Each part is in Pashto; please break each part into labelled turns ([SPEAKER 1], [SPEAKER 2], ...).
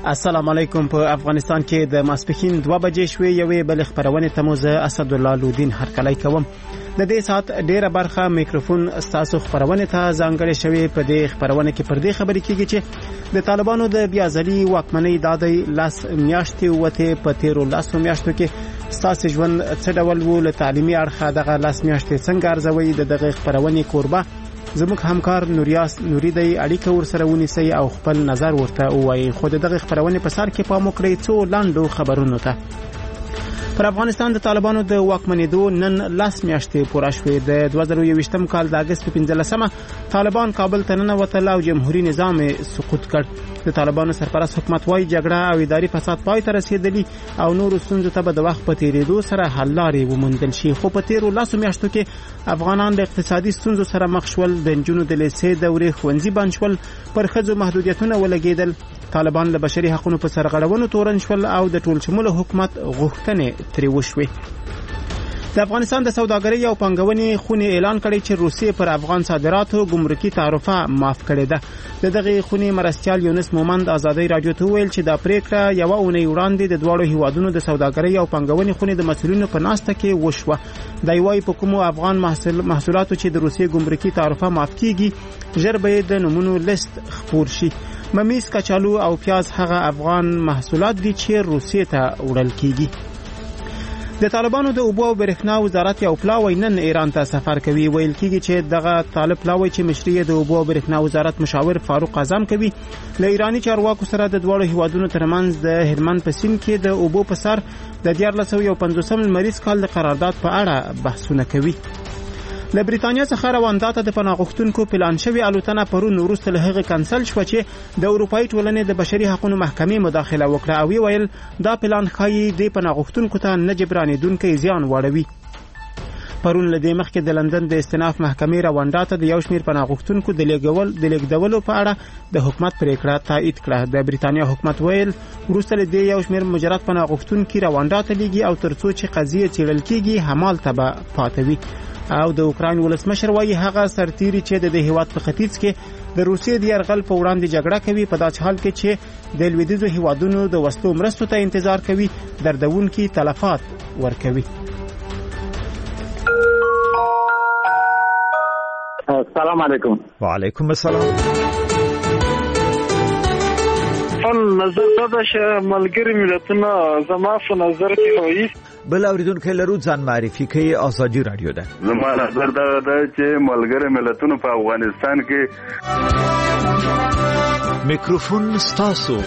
[SPEAKER 1] السلام علیکم. په افغانستان کې د ماسپښین 2 بجې شوې. یوې بل خبرونه تموز اسد الله لودین هرکلی کوم. د دې سات ډیره برخه میکروفون تاسو خبرونه ته ځانګړې شوې. په دې خبرونه کې پر دې خبرې کیږي چې د طالبانو د بیازلي واکمنۍ دادی لاس میاشتې وته په 13 میاشتو کې ستاسو ژوند څه ډول وو؟ له تعلیمي اړخه دغه لاس میاشتې څنګه ارزوي؟ دغه خبرونه کوربه زموږ همکار نوریاس نوری دی اړیکه ورسره ونیسي او خپل نظر ورته وایي. خو دغه خبرونه په سر کې پام وکړئ څو لاندو خبرونو ته. پر افغانستان د طالبانو د واکمنېدو نن لاس میاشتې پوره شوې. د 2021م کال د اگست په 15مه طالبان کابل ته ننوتل او جمهوریت نظام سقوط کړ. د طالبانو سرپرست حکومت وايي جګړه او اداري فساد پای ته رسیدلی او نور ستونزو ته به د وخت په تیریدو سره حل لارې وموندل شي. خو په 13 میاشتو کې افغانان د اقتصادي ستونزو سره مخ شول. د نجونو د لیسې دورې ښوونځي بند شول، پر ښځو محدودیتونه ولګېدل. طالبان له بشري حقوقو په سرغړونو تورن شول او د ټول شموله حکومت غوښتنې ترې وشوې. د افغانستان د سوداګرۍ او پانګونې خونې اعلان کړی چې روسیې پر افغان صادراتو ګمرکي تعرفه معاف کړې ده. دغه خونې مرستیال یونس مومند ازادۍ رادیو ته ویل چې دا پریکړه یو اونۍ وړاندې د دوړو هیوادونو د سوداګرۍ او پانګونې خونې د مسؤلینو په ناسته کې وشوه. دا وايي په کومو افغان محصولاتو چې د روسیې ګمرکي تعرفه معاف کیږي ژر به د نمونو لیست خپور شي. ممیز، کچالو او پیاز هغه افغان محصولات دي چې روسیې ته وړل کیږي. د طالبانو د اوبو او برېښنا وزارت یو پلاوی نن ایران ته سفر کوي. ویل کیږي چې دغه طالب پلاوی چې مشري د اوبو او برېښنا وزارت مشاور فاروق اعظم کوي له ایرانی چارواکو سره د دوړو هیوادونو ترمنځ د هلمند په سیند کې د اوبو په سر د 1450 لمریز کال د قرارداد په اړه بحثونه کوي. له بریتانیا څخه رواندا ته د پناه غوښتونکو پلان شوی الوتنه پرون وروسته له هغه کنسل شو چې د اروپאי ټولنې د بشري حقوقو محکمې مداخله وکړه او ویل دا پلان ښایي د پناه غوښتونکو ته نه جبرانېدونکي زیان واړوي. پرون له دې مخکې د لندن د استئناف محکمې رواندا ته د یو شمېر پناه غوښتونکو د لیږدولو په اړه د حکومت پریکړه تایید کړه. د بریتانیا حکومت ویل وروسته له دې یو شمېر مجرد پناه غوښتونکي رواندا ته لیږي او ترڅو چې قضیه څېړل کیږي همالته به پاتې وي. او د اوکراین ولسمشر وايي هغه سرتیري چې د هیواد په ختیځ کې د روسیې د یرغل په وړاندې جګړه کوي په داسې حال کې چې د لویدیځو هیوادونو د وسلو مرستو ته انتظار کوي دردونکي تلفات ورکوي.
[SPEAKER 2] السلام علیکم.
[SPEAKER 3] وعلیکم السلام.
[SPEAKER 4] نظر دا چې ملګری ملتونه زما په نظر کې وایي
[SPEAKER 3] بل اوریدونکو لرو ځان معرفي کوي. ازادي رادیو ده.
[SPEAKER 5] زما نظر دا چې ملګری ملتونه په افغانستان کې
[SPEAKER 3] میکروفون ستاسو.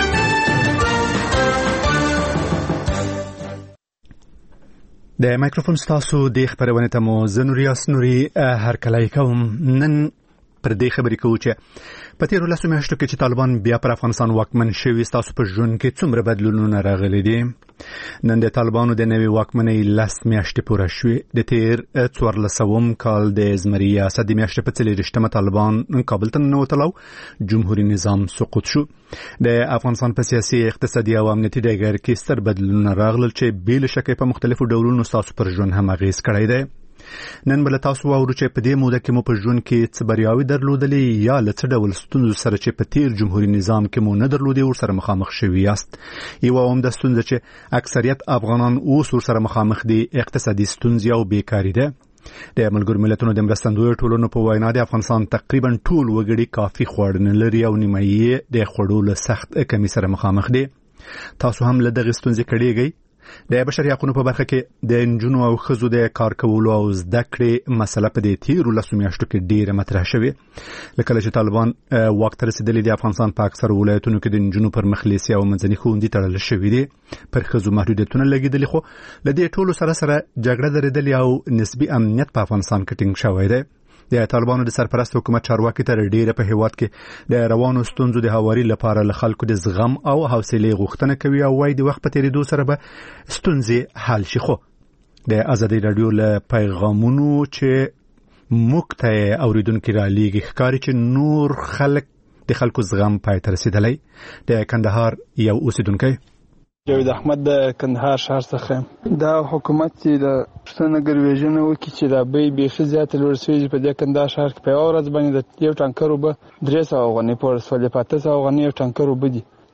[SPEAKER 3] د میکروفون ستاسو د خبرونه ته مو زنوریاس نوري هرکلی کوم. نن پر دې خبرې کوو چې په 13 میاشتو کې چې طالبان بیا پر افغانستان واکمن شوي ستاسو په ژوند کې څومره بدلونونه راغلي دي. نن د طالبانو د نوې واکمنۍ لاس میاشتې پوره شوې. د 14 کال د زمري اسد میاشتې په 40 طالبان کابل ته ننوتل او جمهوریت نظام سقوط شو. د افغانستان په سیاسي، اقتصادي او امنیتي ډګر کې ستر بدلونونه راغلل چې بېل شکه په مختلفو ډولونو ستاسو پر ژوند هم اغیز کړی دی. نن بل تاسو واورو چې په دې موده کې مو په ژوند کې څه بریاوې درلودلې یا له څه ډول ستونزو سره چې په تیر جمهوریت نظام کې مو نه درلودې ورسره مخامخ شوي یاست. یوه هم د ستونزه چې اکثریت افغانان اوس ورسره مخامخ دي اقتصادي ستونزې او بیکاري ده. د ملګرو ملتونو د مرستندویو ټولنو په وینا د افغانستان تقریبا ټول وګړي کافي خواړه نه لري او نیمه یې د خوړو له سخت کمی سره مخامخ دي. تاسو هم له دغې ستونزې کړېږئ. د بشري حقوقو په برخه کې د نجونو او ښځو د کار کولو او زده کړې مسله په دې 13 میاشتو کې ډېره مطرح شوې. لکه چې طالبان واک ته رسېدلي د افغانستان په اکثر ولایتونو کې د نجونو پر مخ لیسې او منځني ښوونځي تړل شوي دي. پر ښځو محدودیتونه لګېدلي خو له دې ټولو سره جګړه درېدلې او نسبي امنیت په افغانستان کې ټینګ شوی دی. د طالبانو د سرپرست حکومت چارواکي تر ډیره په هیواد کې د روانو ستونزو د هواري لپاره له خلکو د زغم او حوصله غوښتنه کوي او وايي د وخت په تیریدو سره به ستونزې حل شي. خو د ازادي رادیو له پیغامونو چې موږ ته اوریدونکو را لیږي ښکاري چې نور خلک د خلکو زغم پای ته رسیدلی. د کندهار یو اوسیدونکی
[SPEAKER 4] جاوید احمد د کندهار شهر څخه دا حکومت چې د پښتنو ګرویژنه وکړي چې دا بیخي زیاته لوړ شوي په دې کندهار شهر کې په یوه ورځ باندې د یو ټانکر اوبه 300 غنۍ په ورسولې په 800 غنۍ یو ټانکر اوبه دي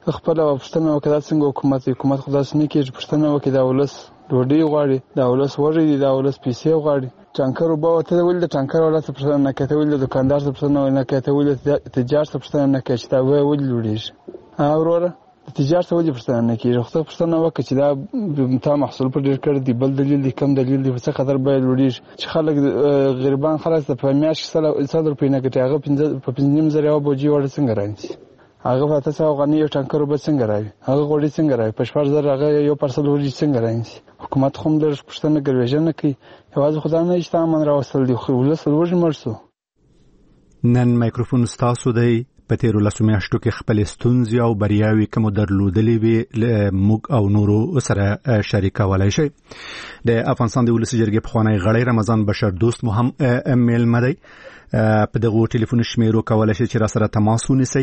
[SPEAKER 4] خپل پښتنه وکړه څنګه حکومت خو داسې نه کېږي پښتنه وکړي دا ولس ډوډۍ غواړي دا ولس وږی دی دا ولس پیسې غواړي ټانکر وبا ته ولې د ټانکر ولا څه پښتنه نه کوي ولې د دکاندار څه پښتنه نه کوي ولې تجارت څه پښتنه نه کوي چې دا ولې لوړیږي اوروره تجارت ولې پښتنه نه کوي خو پښتنه وکړي چې دا تا محصول پر ډیر کړ دی بل دلیل دی کم دلیل دی څه خطر به لوړیږي چې خلک غریبان خلاص په میاشت 100 روپۍ نه کوي هغه 15,000 یو بوجي وړ څنګه راځي هغه فاته څو غنی یو ټانکر وب څنګه راوي هغه غوړي څنګه راوي په 14,000 هغه یو پرسل ورجی څنګه راځي حکومت خو د پښتنه ګرویژن نه کوي یوازې خدای نه چې تامن راوستل دی خو ولس ورج مرسو
[SPEAKER 3] نن مایکروفون ستاسو دی په تیرو لسو میاشتو کې خپل ستونزې او بریاوې کوم درلودلې وي موږ او نورو سره شریکولای شي د افغانستان د ولسی جرګې پخوانی غړی رمضان بشر دوست مو هم میل مدی په دغه ټلیفون شمیرو کولای شي چې را سره تماس ونیسئ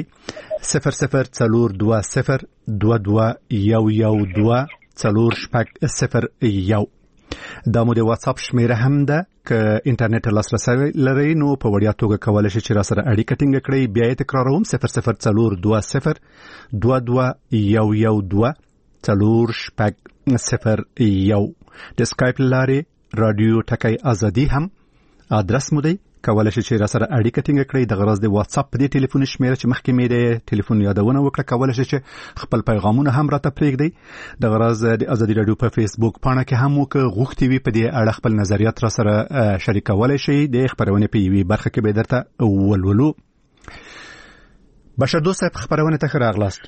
[SPEAKER 3] 004222112401 دا مو د واتس اپ شمیره هم ده که انټرنیټ لاسرسي لرئ نو په وړیا توګه کولای شئ چې را سره اړیکه ټینګ کړئ بیا یې تکراروم 0042012401 د سکایپ لارې رادیو ټکی ازادي هم ادرس مو دی کولای شئ چې را سره اړیکه ټینګ کړئ د غرض د واتس اپ په دې ټلیفون شمیره چې مخکې مې د ټلیفون یادونه وکړه کولای شئ چې خپل پیغامونه هم راته پرېږدئ د غرض د ازادي رادیو په فیسبوک پاڼه کې هم غوښتي وي په دې اړه خپل نظریات را سره شریکولای شئ د خبرونه په یوې برخه کې به درته ولولو بشر دوست صاحب خبرونه ته راغلاست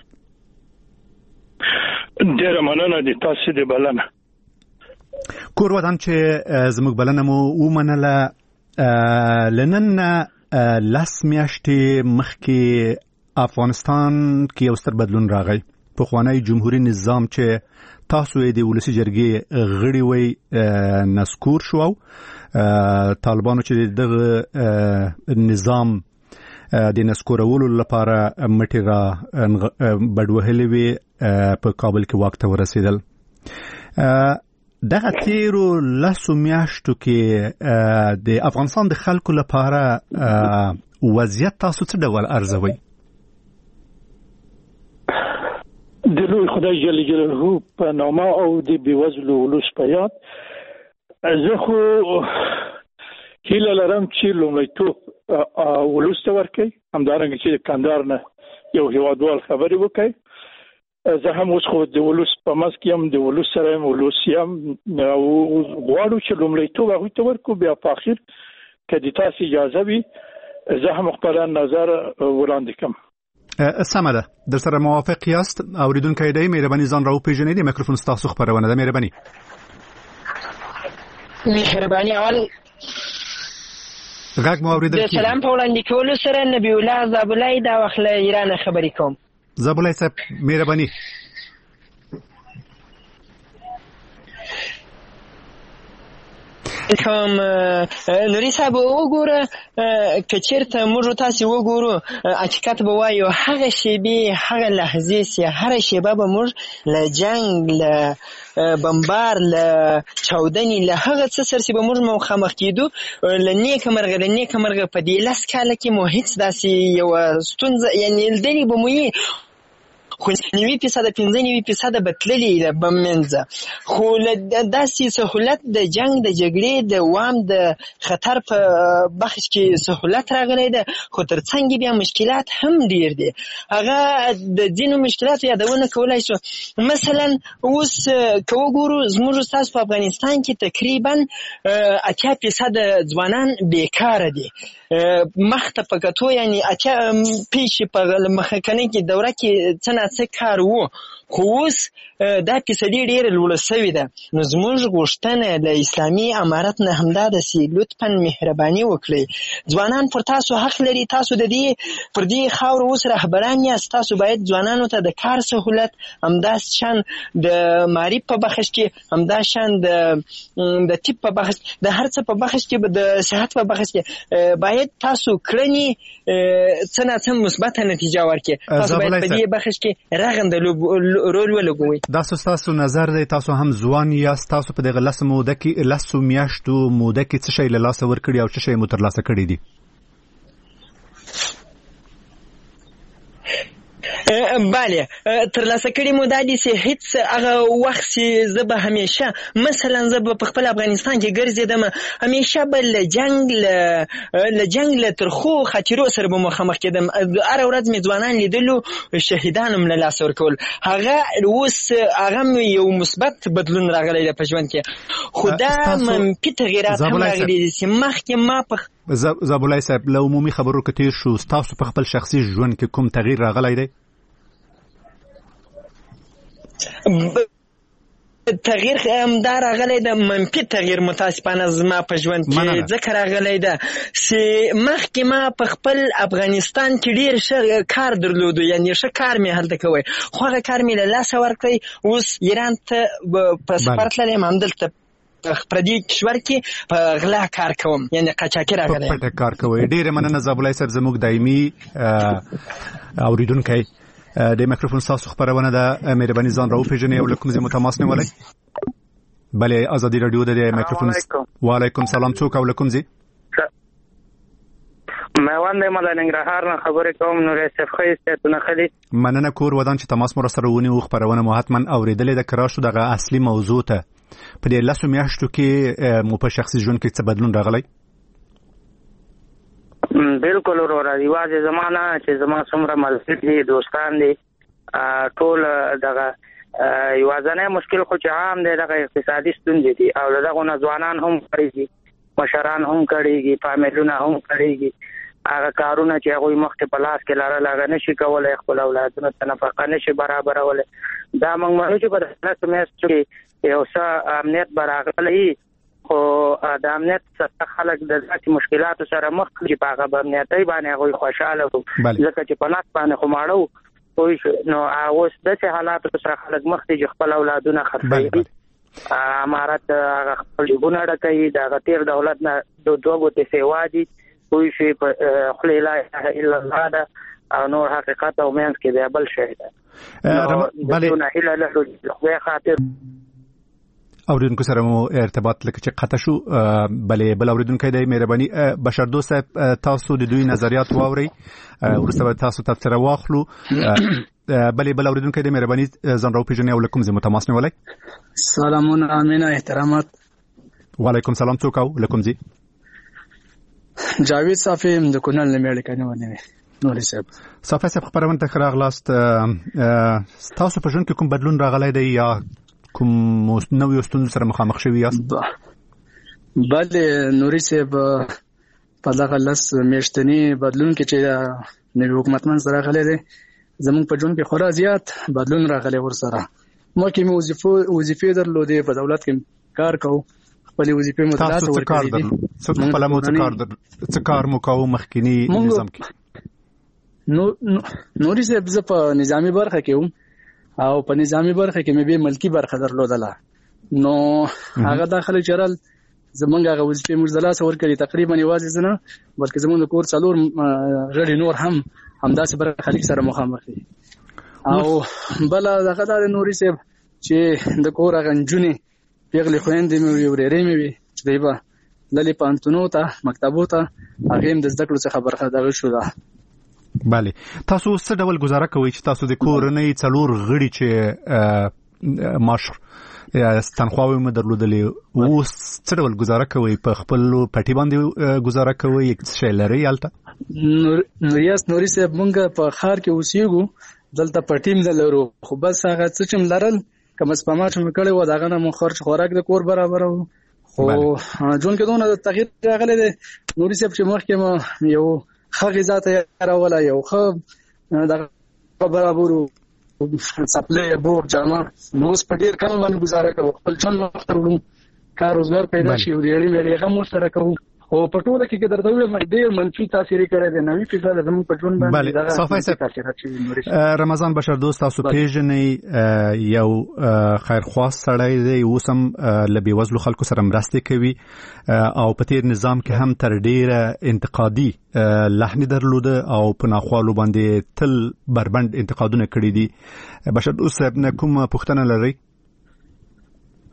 [SPEAKER 6] ډېر مننه د تاسو د بلنه
[SPEAKER 3] کور ودان چې زموږ بلنه مو ومنله لنن لاس میاشتې مخکې افغانستان کې یو ستر بدلون راغی په خوانی جمهوریت نظام چې تاسو یې د ولسی جرګې غړي وي نسکور شو طالبانو چې دغه نظام د نسکورولو لپاره مټی را بډوهلې وي په کابل کې واک ته ورسېدل دغه تیرو لسو میاشتو کې د افغانستان د خلکو لپاره وضعیت تاسو څه ډول ارزوي
[SPEAKER 6] د لوی خدای جل جلاله په نامه او د بیوزلو ولس په یاد زه خو هیله لرم چې لومړیتوب ولس ته ورکړي همدارنګه چې کندهار نه یو هیوادوال خبرې وکړي زه هم اوس خو د ولس په منځ کې هم د ولس سره هم ولس یم غواړو چې لومړیتوب هغوی ته ورکړو بیا په اخر که د تاسو اجازه وي زه هم خپل نظر وړاندې کوم
[SPEAKER 3] سمه ده در سره موافق یاست اوریدونکي دی مهرباني ځان راو پیژنئ د میکروفون ستاسو خبرونه ده مهرباني
[SPEAKER 7] اول
[SPEAKER 3] غږ مو اوریدل
[SPEAKER 7] کیږي سلام په وړاندې کولو سره نبی الله زابلای دا وخت له ایران خبرې کوم
[SPEAKER 3] زابلای صاحب مهرباني
[SPEAKER 7] کوم نوري صاحب وګوره کچیرته موږ تاسو وګورو حقیقت به وایو هغه شیبه هغه لحظه سي هر شیبه به موږ له جنگ له بمبار له چاودنی له هغه څه سره به موږ مخامخ کیدو لنیک مرغه په دې لاس کاله کې مو هیڅ داسي یو ستونزه یعنی دلی به مو خو 90% 95% بتللی بمنځه خو داسې سهولت د جنگ د جګړې د وام د خطر په بخش کې سهولت راغلی ده خو ترڅنګ بیا مشکلات هم ډیر دي هغه د دینو مشکلات یادونه کولای شو مثلا اوس کو ګورو زموږ تاسو په افغانستان کې تقریبا 80% ځوانان بیکار دي مخته پکاتو یعنی پیش په مخکنه کې دوره کې څه کار وو خو اوس دا پیسې ډېر لوړ شوی ده نو زموږ غوښتنه د اسلامي امارت نه همدا د سی لطفاً مهرباني وکړئ ځوانان پر تاسو حق لري تاسو د دې پر دې خاور اوس رهبران یاست تاسو باید ځوانانو ته د کار سهولت همداس شان د معرفت په بخش کې همدا شان د طب په بخش د هر څه په بخش کې د صحت په بخش کې باید تاسو کړنی څه مثبت نتیجه ورکړي تاسو باید په دې بخش کې رغنده رول ولګوي
[SPEAKER 3] دا تاسو نظر دی تاسو هم ځوان یاست تاسو په دغه لسو میاشتو موده کې څه شی له لاسه ورکړي او څه شی مو ترلاسه کړي دي
[SPEAKER 7] بله ترلاسه کړي مو دا دي چې هیڅ هغه وخت چې زه به همیشه مثلا زه به په خپل افغانستان کې ګرځېدم همیشه به له جنګ له ترخو خاطرو سره به مخامخ کېدم هره ورځ مې ځوانان لیدلو شهیدان هم له لاسه ورکول هغه اوس هغه یو مثبت بدلون راغلی دی په ژوند کې خو دا منفي تغیرات هم راغلي دي چې مخکې ما په
[SPEAKER 3] زابولای صاحب له عمومي خبرو کې تیر شو تاسو په خپل شخصي ژوند کې کوم تغییر راغلی دی
[SPEAKER 7] تغییر دا راغلی د منفي تغییر متاسفانه زما په ژوند کې ځکه راغلی ده چې مخکې ما په خپل افغانستان کې ډېر ښه کار درلودو یعنې ښه کار مې هلته کوی خو هغه کار مې له لاسه ورکړی اوس ایران ته په سفر تللی یم همدلته پردي کشور کې په غلا کار کوم یعنې قاچاقي راغلی یم
[SPEAKER 3] پټه کار کوئ ډېرې مننه زابولای صاحب زموږ دایمي اوریدونکی د میکروفون تاسو خبرونه ده مهرباني ځان راوپېژنئ او له کوم ځای مو تماس نیولی بله ازادي راډیو د میکروفون وعلیکم سلام څوک او له کوم ځای
[SPEAKER 2] میوند یم له ننګرهار نه خبرې کوم نور یوسف ښه صحتونه ښه دي
[SPEAKER 3] مننه کور ودان چې تماس مو راسره ونیو خبرونه مو حتما اورېدلې ده که راشو دغه اصلي موضوع ته په دې 10 میاشتو کې مو په شخصي ژوند کې څه بدلون راغلی
[SPEAKER 2] بالکل وروره یوازې زمانه چې زما څومره ملګري دي دوستان دي ټول دغه یوازینی مشکل خو چې عام دی دغه اقتصادي ستونزې دي او دغه ځوانان هم کړيږي مشران هم کړيږي فامیلونه هم کړيږي هغه کارونه چې هغوی مخکې په لاس کې لرل هغه نشي کولی خپل اولادونو ته نفقه نشي برابرولی دا موږ منو چې په دغه میاشتو کې یو څه امنیت به راغلی خو د امنیت څخه خلک د ذاتي مشکلاتو سره مخ کړي په هغه امنیتۍ باندې هغوی خوشحاله وو ځکه چې په نس باندې خو ماړه وو نو اوس داسې حالاتو سره خلک مخ دي چې خپل اولادونه خرڅوي امارت هغه خپل جېبونه ډکوي د هغه تېر دولت نه دوه ګوتې سیوا دي پوه شوې په خولې لا اله الا الله ده او نور حقیقت او منځ کې بیا بل شی ده نو هیله لرو چې خدای خاطر
[SPEAKER 3] اوریدونکو سره مو ارتباط لکه چې قطع شو بلې بل اوریدونکو دی مهرباني بشردوست صاحب تاسو د دوی نظریات واورئ وروسته به تاسو تفسیر واخلو بلې بل اوریدونکو دی مهرباني ځان راوپېژنئ او له کوم ځای مو تماس نیولی
[SPEAKER 8] سلامونه امینه احترامات
[SPEAKER 3] وعلیکم سلام څوک او له کوم ځای
[SPEAKER 8] جاوید صافی د کونړ له میړه کنه ونی نوري صاحب
[SPEAKER 3] صافی صاحب خبرونه ته راغلاست تاسو په ژوند کې کوم بدلون راغلی دی یا کوم نوې ستونزې سره مخامخ شوي یاست
[SPEAKER 8] بله نوري صاحب په دغه 10 میاشتني بدلون کې چې نوی حکومت منځ راغلی دی زموږ په ژوند کې خورا زیات بدلون راغلی ورسره مخکې مې وظیفې درلودې په دولت کې کار کوو خپلې وظیفې مو ترلاسه ورکړې دي
[SPEAKER 3] څه کار مو کوو مخکینی نظام کې
[SPEAKER 8] نوري صاحب زه په نظامي برخه کې وم او په نظامی برخه کې مې به ملکی برخه درلودله نو هغه داخله چرل زمونږ هغه وظیفې مزدلاسه ورکړي تقریبا یوازې زنه بلکې زمونږ کور څلور غړي نور هم همداسې برخه خلک سره مخامخ دي او بل هغه د نوري صاحب چې د کور هغه نجونې پیغلې خويندې مې ورېرې مې وي چې دیبا للی پانتونو ته مکتبو ته هغه هم د زده کړو څخه برخه دغه شو ده
[SPEAKER 3] بله تاسو څه ډول گزاره کوئ چې تاسو د کورنۍ څلور غړي چې معاش تنخواوې مو درلودلې اوس څه ډول گزاره کوئ په خپلو پټي باندې گزاره کوئ څه شی لرئ هلته
[SPEAKER 8] نوري صاحب مونږ په ښار کې اوسېږو دلته پټي م نه لرو خو بس هغه څه چې م لرل کم سپما چې م کړی وو د هغه نه مو خرچ خوراک د کور برابرو خو ژوند کې دونه تغییر راغلی دی نوري صاحب چې مخکې مو یو ښه غذا تیاروله یو ښه دغه برابرو سپلې بور جامه نو اوس په ډېر کم باندې ګزاره کوو خپل ژوند مخته وړو کار روزګار پیدا شي ورېړې مېړې هم ورسره کوو خو په ټوله کې درته ووایم ډېر منفي تاثیر کړی دی 90% زموږ په ژوند باندې
[SPEAKER 3] رمضان بشردوست تاسو پیژنئ یو خیرخواه سړی دی اوس هم له بېوزلو خلکو سره مرستې کوي او په تېر نظام کې هم تر ډېره انتقادي لحنې درلوده او په ناخوالو باندې تل بربند انتقادونه کړي دي بشردوست صاحب نه کومه پوښتنه لرئ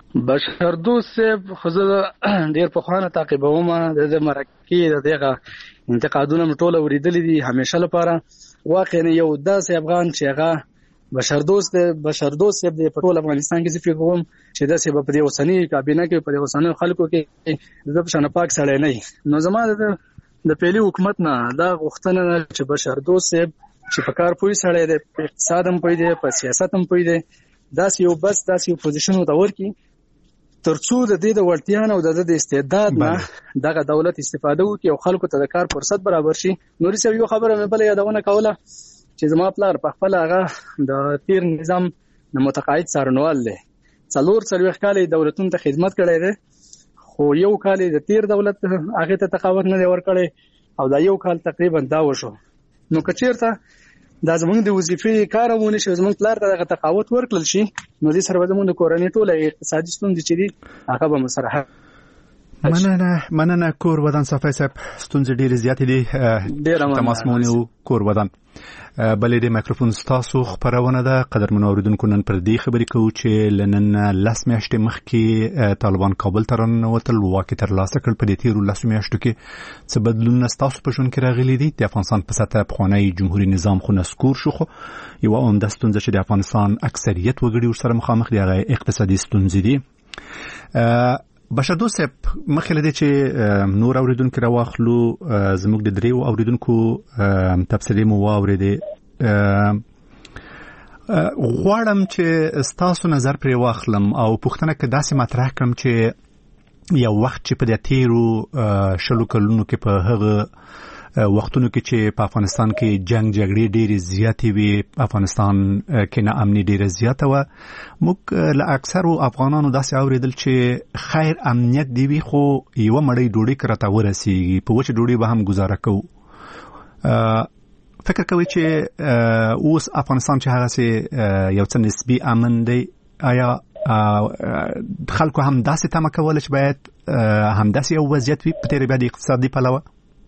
[SPEAKER 8] بشردوست صاحب خزه ډیر په خوانه تعقیبوم د مرکې دغه انتقادونه مټوله ورېدلې دي همیشه لپاره. واقعا یو داسې افغان چې هغه بشردوست صاحب د ټول افغانستان کې فکر کوم چې داسې په دې اوسنی کابینه کې په دې اوسنی خلکو کې د بشانه پاک سړی نه. نو زما د پیلي حکومت نه دا غوښتنه چې بشردوست صاحب چې په کار پوي سړی دی، په اقتصاد هم پوي دی، په سیاست هم پوي دی، داسې یو پوزیشن ورته ورکړي ترڅو د دې د وړتیا نه او د استعداد نه دغه دولت استفاده وکړي او خلکو ته د کار فرصت برابر شي. نوري صاحب یو خبره مې بل یادونه کوله چې زما پلار په خپل هغه د تیر نظام د متقاعد څارنوال دی، 40 کال دولتونو ته خدمت کړی دی، خو یو کال د تیر دولت هغه ته تقاعد نه دی ورکړی او دا یو کال تقریبا دا وشو. نو که چیرته دا زمونږ د وظیفې کار ونه شي، زمونږ پلار ته دغه تقاعد ورکړل شي، نو دې سره به زمونږ د کورنۍ ټوله اقتصادي ستونزې چې دي هغه به مسره
[SPEAKER 3] مننه کور ودان صفای صاحب. ستونزې ډېرې زیاتې دي، تماس مو ونیو کور ودان. بلې د مایکروفون ستاسو خپرونه ده. قدرمنو اوریدونکو، نن پر دې خبرې کوو چې له نن 10 میاشتې مخکې طالبان کابل ته راننوتل، واک یې ترلاسه کړ. په دې تیرو 10 میاشتو کې څه بدلونونه ستاسو په ژوند کې راغلي دي؟ د افغانستان په سطحه پخوانی جمهوري نظام خو نسکور شو، خو یوه عمده ستونزه چې د افغانستان اکثریت وګړي ورسره مخامخ دي هغه اقتصادي ستونزې دي. بشردوست صاحب، مخکې له دې چې نور اوریدونکو راواخلو، زموږ د دریو اوریدونکو تبصرې مو واورېدې، غواړم چې ستاسو نظر پرې واخلم او پوښتنه کې داسې مطرح کړم چې یو وخت چې په دې تیرو 20 کلونو کې په هغه وختونو کې چې په افغانستان کې جګړې ډېرې زیاتې وي، افغانستان کې ناامني ډېره زیاته وه، موږ له اکثرو افغانانو داسې اورېدل چې خیر امنیت دی وي خو یوه مړۍ ډوډۍ که راته ورسېږي په وچه ډوډۍ به هم گزاره کوو. فکر کوئ چې اوس افغانستان چې هغسې یو څه نسبي امن دی، آیا خلکو هم داسې تمه کوله چې باید همداسې یو وضعیت وي په تېره بیا د اقتصادي پلوه؟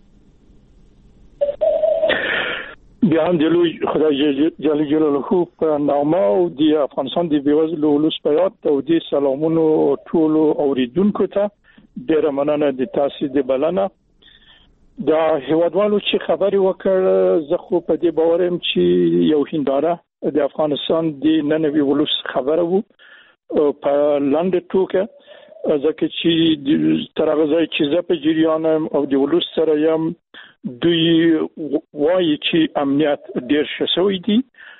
[SPEAKER 6] بیا هم د لوی خدای جل جلاله په نامه او د افغانستان د بېوزلو ولس په یاد او د سلامونو ټولو اوریدونکو ته ډېره مننه د تاسو د بلنه. دا هیوادوالو چې خبري وکړ، زه خو په دې باور یم چې یو هنداره د افغانستان د ننوي ولس خبره وو په لاندې ټوکه، ځکه چې تر هغه ځای چې زه په جریان یم او د ولس سره یم، دوی وایي چې امنیت ډېر ښه شوی دی.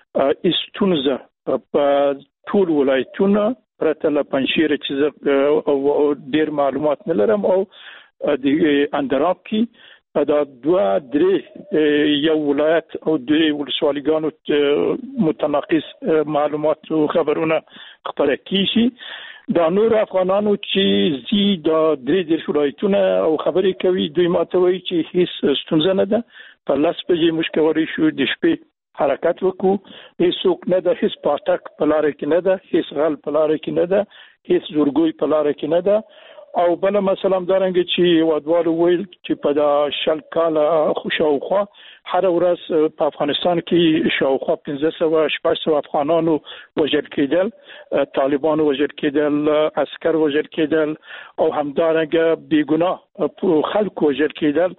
[SPEAKER 6] ستونزه په ټول ولایتونه پرته له پنجشیر چې زه ډېر معلومات نه لرم او د اندراب کې دا 2-3 یو ولایت او 2 ولسوالیګانو متناقض معلومات او خبرونه خپاره کیږي. دا نور افغانانو چې زی دا 3 ولایتونه او خبرې کوي، دوی ماته وایي چې هیڅ ستونزه نه ده، په 10 بجې موږ کولی شو د شپې حرکت وکړو، هیڅوک نه ده، هیڅ پاټک په لاره کې نه ده، هیڅ غل په لاره کې نه ده، هیڅ زورګوی په لاره کې نه ده. او بل مثلا دارنګ چې وادوالو ویل چې په دا 10 کاله خوشاوخوا هر ورځ په افغانستان کې شاوخوا 1500 افغانانو وژل کېدل، طالبانو وژل کېدل، عسكر وژل کېدل او همدارنګ بیګناه خلکو وژل کېدل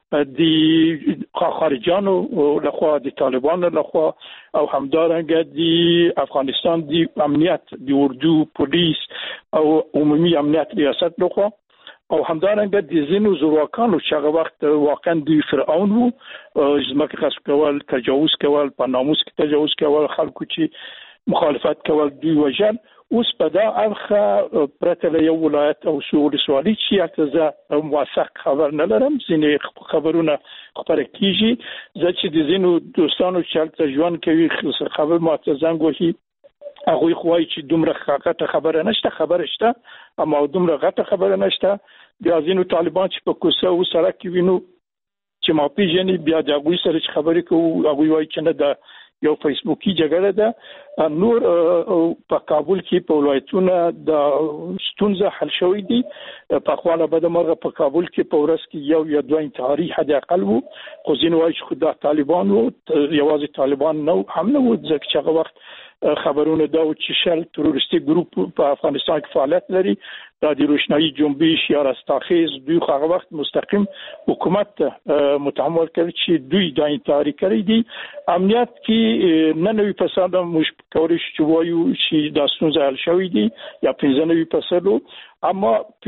[SPEAKER 6] د خارجيانو لخوا، د طالبانو لخوا او همدارنګ د افغانستان د امنیت، د اردو پولیس او عمومي امنیت ریاست لخوا او همدارنګ د زینو زورواکانو چې هغه وخت واقعا د فرعون وو، ځمکه غصب کول، تجاوز کول، په ناموس کې تجاوز کول، خلکو چې مخالفت کول دوی وژل. اوس په دا اړخه پرته له یو ولایت او څو ولسوالۍ چې زه موثق خبر نه لرم، ځینې خبرونه خپاره کیږي. زه چې د ځینو دوستانو چې هلته ژوند کوي خبر ماته زنګ وهي، هغوی خو وایي چې دومره غټه خبره نشته، خبره شته اما دومره غټه خبره نشته. بیا ځینو طالبان چې په کوڅه او سړک کې وینو چې ما پیژني، بیا د هغوی سره چې خبرې کوو هغوی وایي چې نه ده، یو فیسبوکي جګړه ده. نور په کابل کې په ولایتونو د ستونزه حل شوې دي. په خواله بده مرغه په کابل کې په ورځ کې یو یا 2 انتحاري حد اقل وو، خو ځینې وایي چې خو دا طالبان وو، یوازې طالبان نه هم نه وو، ځکه چې هغه وخت خبرونه دا چې شل تروریستي ګروپ په افغانستان کې فعالیت لري د روشنايي جنبش یا رستاخیز دوی هغه وخت مستقیم حکومت متهم کړي چې دوی د انتحاري کړی دي. امنیت کې نه نوې فساد مش کولای شي وایو چې د ستونزې حل شوی دي یا 95% اما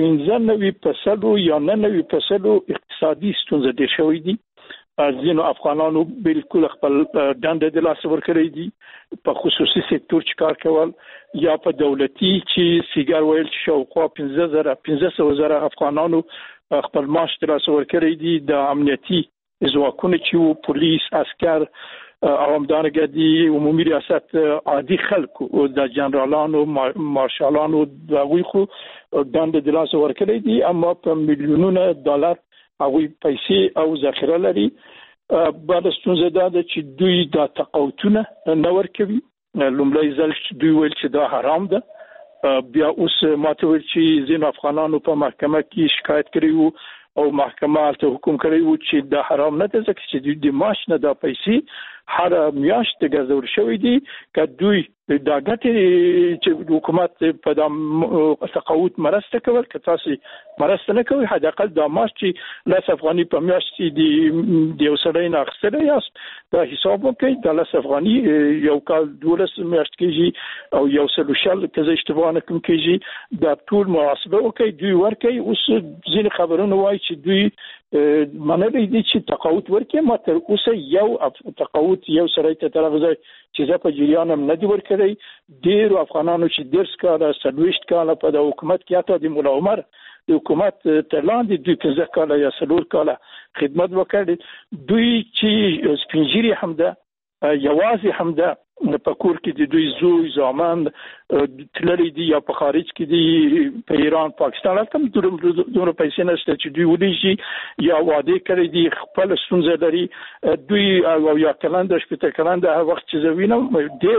[SPEAKER 6] 95% یا 99% اقتصادي ستونزې دي شوی دي. ځینو افغانانو بالکل خپل دنده د لاس ورکړي دي په خصوصي سکتور چې کار کول یا په دولتي چې سیګار ویل چې شاوخوا 15,000 افغانانو خپل معاش د لاس ورکړي دي. د امنیتي ځواکونو چې پولیس عسكر او همدارنګه د عمومي ریاست عادي خلکو د جنرالانو مارشالانو د ویخو دنده د لاس ورکړي دي اما په میلیونونو ډالر هغه پیسې او ذخیره لري. بل ستونزه ده چې دوی د تقاوتونه نه ورکوي. لومړی ځل چې دوی ویل چې دا حرام ده بیا اوس ماته ویل چې ځین افغانانو په محکمه کې شکایت کړی او محکمه ته حکم کړی چې دا حرام نه ده ځکه چې دوی د معاش نه د پیسې هر میاشت ګرځول شوی دي که دوی دا ګټې چې حکومت په د تقاوت مرسته کول که تاسو مرسته نه کوي حد اقل د معاش چې لاس افغاني په میاشت د یو سړی نه اخیستل یاست دا حساب وکړئ د لاس افغاني یو کال 12 میاشت کېږي او یو سلوشل که زه اشتباه نه کوم کېږي دا ټول محاسبه وکړئ دوی ورکړي. اوس ځینې خبرونه وایي چې دوی منلي دي چې تقاوت ورکړي ما تر اوسه یو تقاوت یو سړی ته ترغه چې زه په جریان هم نه دی ورکړی. ډېرو افغانانو چې 10 کاله 30 کاله په د حکومت کې حتی د مولا عمر د حکومت تر لاندې دوی 15 کاله یا 4 کاله خدمت وکړي. دوی چې سپینجیري هم ده یوازې هم ده په کور کې د دوی زوی زامن تللی دي یا په خارج کې دي په ایران پاکستان هم دومره پیسې نشته چې دوی ودی یا واده کړی دي خپل ستونزې لري دوی او یا کلند شپته کلند هر وخت چې زوینم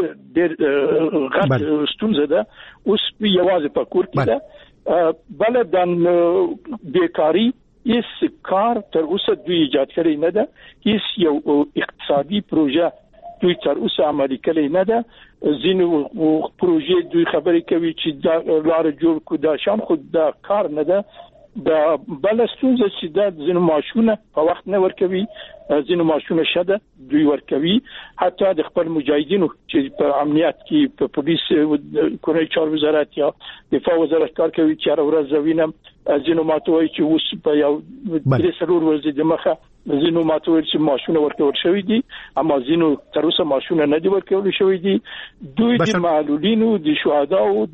[SPEAKER 6] ډېر غټ ستونزه ده. اوس یوازې په کور کې ده بل د بیکاری هیڅ کار تر اوسه دوی ایجاد کړی نه ده. هیڅ یو اقتصادي پروژه دوی تر اوسه عملي کړی نه ده. ځینو پروژې دوی خبرې کوي چې دا لار جوړ کو دا شام خود دا کار نه ده. دا بل ستونزه چې دا ځینو معاشونه په وخت نه ورکوي ځینو معاشونه شته دوی ورکوي حتی د خپل مجاهدینو چې په امنیت کې په پولیس کورنۍ چارو وزارت یا دفاع وزارت کار کوي چې هر ورځ زوینم ځینو ماتوي چې اوس په یو د سرور ورځ د مخه ځینو ماتوي چې معاشونه ورکول شوی دي اما ځینو تر اوسه معاشونه نه دي ورکول شوی دي. دوی د معلولینو د شهداو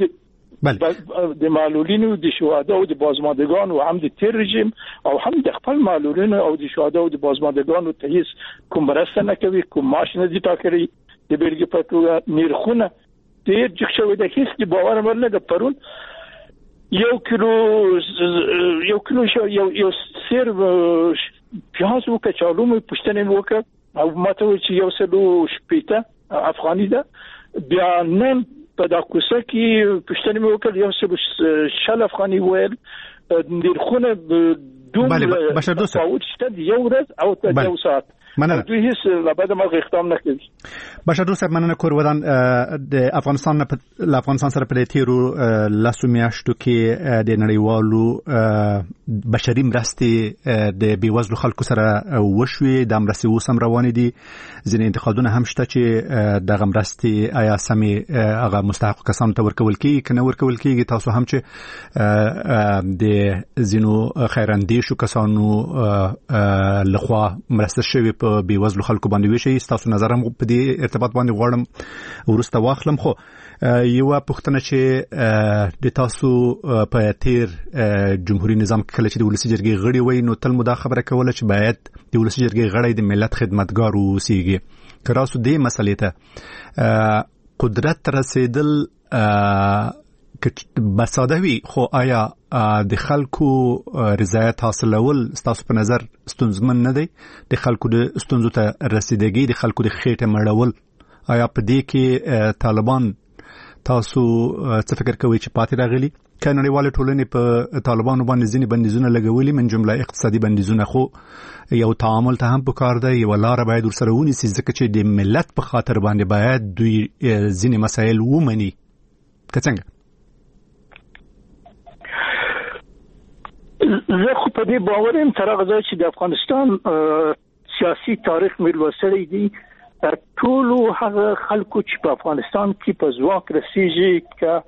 [SPEAKER 6] د معلولینو د شهداو د بازماندگان او هم د تیر رژیم او هم د خپل معلولینو او د شهداو د بازماندگان ته هیڅ کوم مرسته نه کوي کوم معاش نه دي ټاکلي. د بیلګې په توګه نرخونه ډېر جګ شوی د هیڅ د باور نه د پرون یو کیلو یو سیر پیاز او کچالو مې پښتنې وکړ او ماته چې یو سلو شپېته افغاني ده بیا نن په دا کوڅه کې پښتنې مې وکړ یو څه شل افغاني ویل نرخونه دومره تفاوت شته یو ورځ او یو ساعت دوی هیڅ لابد ما اقدام نه کوي.
[SPEAKER 3] بشر دوست مننه کور ودان د افغانستان سره په تیرو لاسو میاشتو کې د نړیوالو بشري مرستې د بیوزلو خلکو سره وشوي د مرستې اوس هم روانې دي. ځینې انتقادونه هم شته چې د مرستې آیا سمې هغه مستحق کسانو ته ورکول کیږي که نه ورکول کیږي. تاسو هم چې د ځینو خیراندیشو کسانو لخوا مرسته شوی په بیوزلو خلکو باندې وشي تاسو نظر هم په دې ارتباط باندې غواړم ورسته واخلم. خو یو پوښتنه چې د تاسو په تیر جمهوریت نظام کله چې د ولسی جرګې غړي وای نو تل مدا خبره کوله چې باید د ولسی جرګې غړي د ملت خدمتګار اوسيږي. کراسو دې مسلې ته قدرت رسیدل بساده وي خو آیا د خلکو رضایت حاصلول ستاسو په نظر ستونزمن نه دی؟ د خلکو د ستونزو ته رسیدګي د خلکو د خېټه مړول آیا په دې کې طالبان تاسو څه فکر کوئ چې پاتې راغلي نړیواله ټولنې په طالبانو باندې ځینې بندیزونه لګولي من جمله اقتصادي بندیزونه خو یو تعامل ته هم پکار دی یو لار باید ورسره ونیسي ځکه چې د ملت په خاطر باندې باید دوی ځینې مسایل ومني که څنګه
[SPEAKER 6] زه خو په دې باور یم تر هغه ځایه چې د افغانستان سیاسي تاریخ مې لوستلی دی ټولو هغه خلکو چې په افغانستان کې په ځواک رسیږي که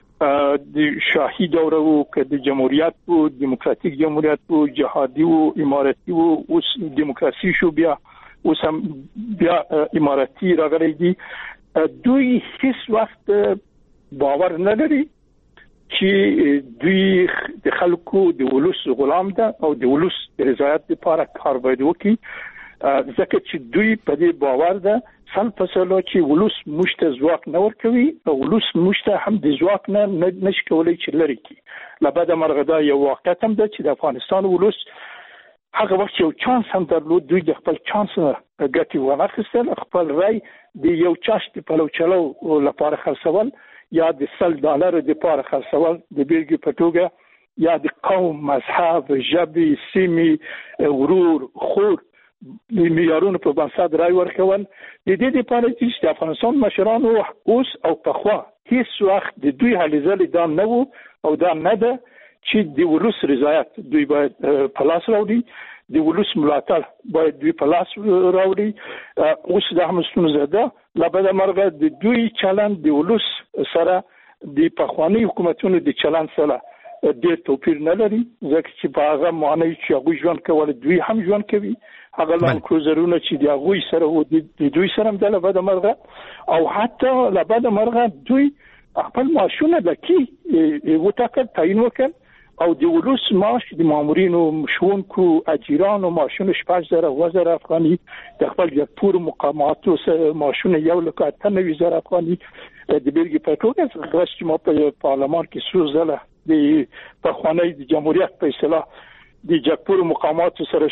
[SPEAKER 6] د شاهي دوره وو که د جمهوریت وو دیموکراتیک جمهوریت وو جهادي وو امارتي وو اوس دیموکراسي شو بیا اوس هم بیا امارتي راغلی دي دوی هیڅ وخت باور نه لري چې دوی د خلکو د ولس غلام ده او د ولس د رضایت لپاره کار باید وکړي ځکه چې دوی په دې باور ده سل فصله چې ولس مشته ځواک نه ورکوي او ولس مشته هم د ځواک نه نشي کولای چې لري کی لبد مرغدا یو واقعیت هم ده چې د افغانستان ولس هغه وخت یو چانس هم درلود دوی د خپل چانس نه ګټي ونخستل خپل رای د یو چاشت په لوچلو لپاره خرڅول یا د $100 لپاره خرڅول د بیلګې په توګه یا د قوم مذهب ژبې سیمې ورور خور د معیارونو په بنسټ رای ورکول د دې لپاره چې د افغانستان مشرانو اوس او پخوا هیڅ وخت د دوی هلې ځلې دا نه وو او دا نه ده چې د ولس رضایت دوی باید په لاس راوړي د ولس ملاتړ باید دوی په لاس راوړي اوس د همستون زده لبد مرغه د دوی چلند د ولس سره د پخوانی حکومتونو د چلند سره ډېر توپیر نه لري ځکه چې په هغه معنی چې هغوی ژوند کول دوی هم ژوند کوي هغه لان کروزرونه چې د هغوی سره وو د دوی سره هم د لبد مرغه او حتی لبد مرغه دوی خپل معاشونه لکې وټاکل تعیین وکړ او د ولس معاش د مامورینو ښوونکو اجیرانو معاشونه 7000 افغاني د خپل جګپور مقاماتو سره معاشونه 1,98,000 افغاني د بیلګې په توګه چې ما په پارلمان کې څو ځله د پخوانی د جمهوریت په اصطلاح د جګپور مقاماتو سره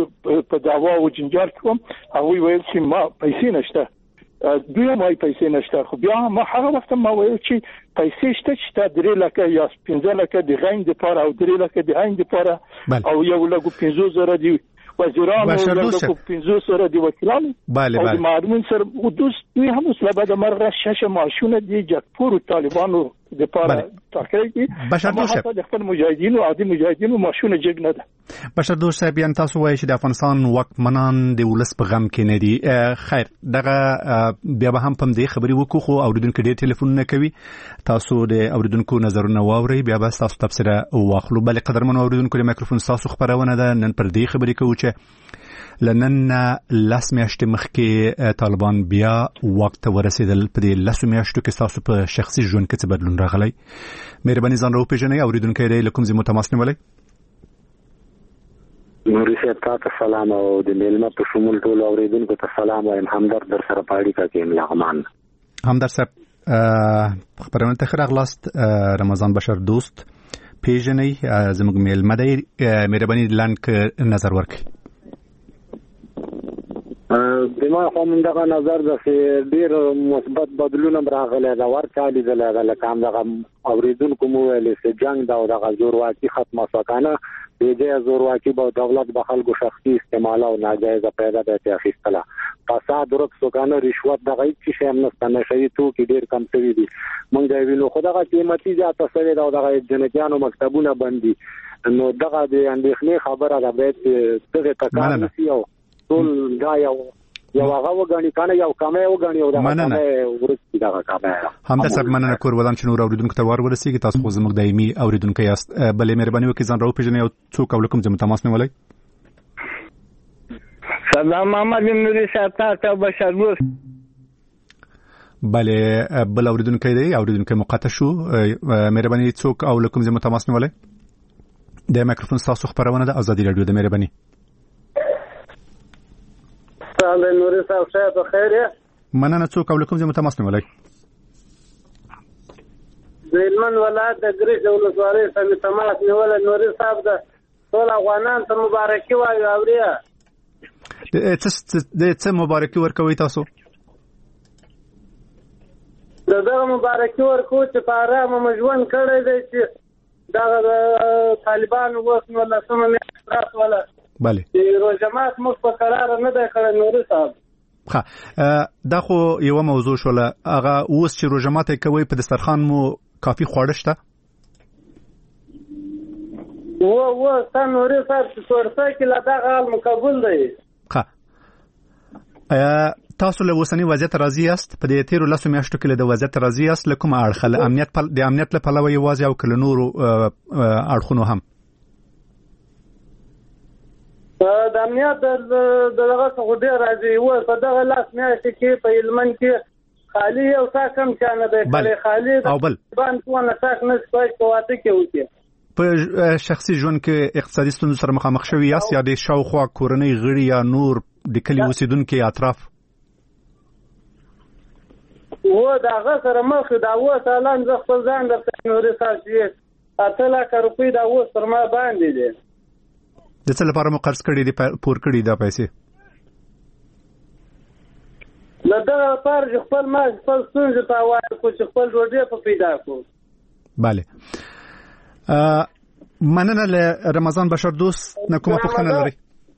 [SPEAKER 6] په دعوا او جنجال کوم هغه ویل چې ما پیسې نشته دوی ما پیسې نشته خو بیا ما هغه وخت ما ویل چې پیسې شته چې 3 لکه یا 15 لکه د غین د پاره او 3 لکه د عین د پاره او یو لګو 500 دی وزیرانو لګو 500 دی وکیلانو او د معلومین سره او دوی هم سره بعد مرغه شاشه ماشونه دی جګپور طالبانو د پاره تاکي بشردوش د خپل مجاهدینو عادي مجاهدینو ماشونه جګ نه ده
[SPEAKER 3] بشردوش صاحب یان تاسو وایي چې د افغانستان وکمنان د ولس په غم کې نه دي خیر دغه بیا به هم پم دې خبري وکړو خو اوریدونکو ډېر ټلیفون نه کوي تاسو د اوریدونکو نظرونه واوري بیا به تاسو تفسیر واخلو بل قدرمن اوریدونکو د میکروفون تاسو خبرونه ده نن پر دې خبري کوو چې لنن لاس میاشتې مخکې طالبان بیا وخت ورسېدل په دې لاس میاشتو کې تاسو په شخصي ژوند کې څه بدلون راغلی مهرباني ځان راو پیژنئ اوریدونکو یې له کوم ځای متماس نیولی
[SPEAKER 9] نوري صاحب تاسو سلام او د میلمه په شمول ټول اوریدونکو ته سلام وایم همدرد در سره پاړی کا کې لغمان
[SPEAKER 3] همدرد صاحب خبرونه ته راغلاست رمضان بشر دوست پیژنئ زموږ میلمه دی مهرباني لاندې نظر ورکړئ
[SPEAKER 9] دما هم دغه نظر د ډیر مثبت بدلون راغلی دا ورته لیدل لکه هم دغه اوریدونکو مو ویل چې جنگ دا دغه زورواکي ختمه سکنه د دې زورواکي په دولت به خلکو شخصي استعمال او ناجایز پیدا د اخیستله فساد ورک سکنه رشوت دغه هیڅ شی هم نشته شي تو کې ډیر کم شوی دي مونږ ویلو خدای قیمتي ځات سره دا دغه جنګیانو مکتبونه بندي نو دغه د اندېښنې خبره ده باید دغه تکار نشي او ټول دا یو هغه وګڼي کنه یو کمه وګڼي او دا کمه ورسې دا کمه
[SPEAKER 3] هم د سب مننه کور ودان چې نور اوریدونکو ته ورسیږي تاسو خو زموږ دایمي اوریدونکو یاست بلې مهرباني وکړئ ځان راو پیژنئ او څوک او کوم ځای تماس نیولای
[SPEAKER 10] سلام محمد نوري صاحب تاسو بشردوست
[SPEAKER 3] بله بل اوریدونکو دی اوریدونکو مقاطع شو مهرباني څوک او کوم ځای تماس نیولای د میکروفون تاسو خبرونه د ازادي رادیو د مهرباني
[SPEAKER 10] سلام نوري صاحب شه بخیر
[SPEAKER 3] مننه څوک او کوم ځای متماس نیولای
[SPEAKER 10] زلمن ولایت د ګریش ولسوالۍ سره تماس نیول نوري صاحب د ټول افغانان ته مبارکي وایو اوریا
[SPEAKER 3] د څه مبارکي ورکوي تاسو
[SPEAKER 10] دغه مبارکي ورکو چې په آرام مجون کړی دی چې دا طالبان وخت ولا سمه احتراف ولا
[SPEAKER 3] بله
[SPEAKER 10] روزمات مخ په قرار نه ده کړی نوري صاحب.
[SPEAKER 3] دا خو یو موضوع شوله. هغه اوس چې روزمات کوي په دسترخوان مو کافي خواړه شته؟
[SPEAKER 10] و ستاسو نوري صاحب څورته کې لا دا حال مقبول دی.
[SPEAKER 3] تاسو له اوسنی وضعیت راضی یاست؟ په دې تیرو لاسو میاشتو کې له وضعیت راضی یاست؟ له کوم اړخ له امنیت له پلوه یوازې او کله نورو اړخونو هم؟
[SPEAKER 10] د امنیت دغه څه ډیر راځي. و په دغه لاس میاشتې کې په هلمند کې خالی یو ساکم چانه دی خالی
[SPEAKER 3] او بل
[SPEAKER 10] باندې نه ساک نه سپایښ په واته کې وتی.
[SPEAKER 3] په شخصي ژوند کې اقتصادي ستونزو سره مخامخ شوی یاست یا د شاوخوا کورنۍ غړي یا نور د کلی اوسیدونکو اطراف؟
[SPEAKER 10] و داغه سره مخ دا و سالان ز خپل ځان د نوري ساسي اتلا کروپی دا و سر ما باندې دي.
[SPEAKER 3] د څه لپاره مو قرض کړی دی پور کړی دا پیسې؟
[SPEAKER 10] لدا پر خپل ما خپل څنګه تا وایي کو چې خپل روډي په پیدا کو.
[SPEAKER 3] bale مننه له رمضان بشر دوست نه کومه پوښتنه لري؟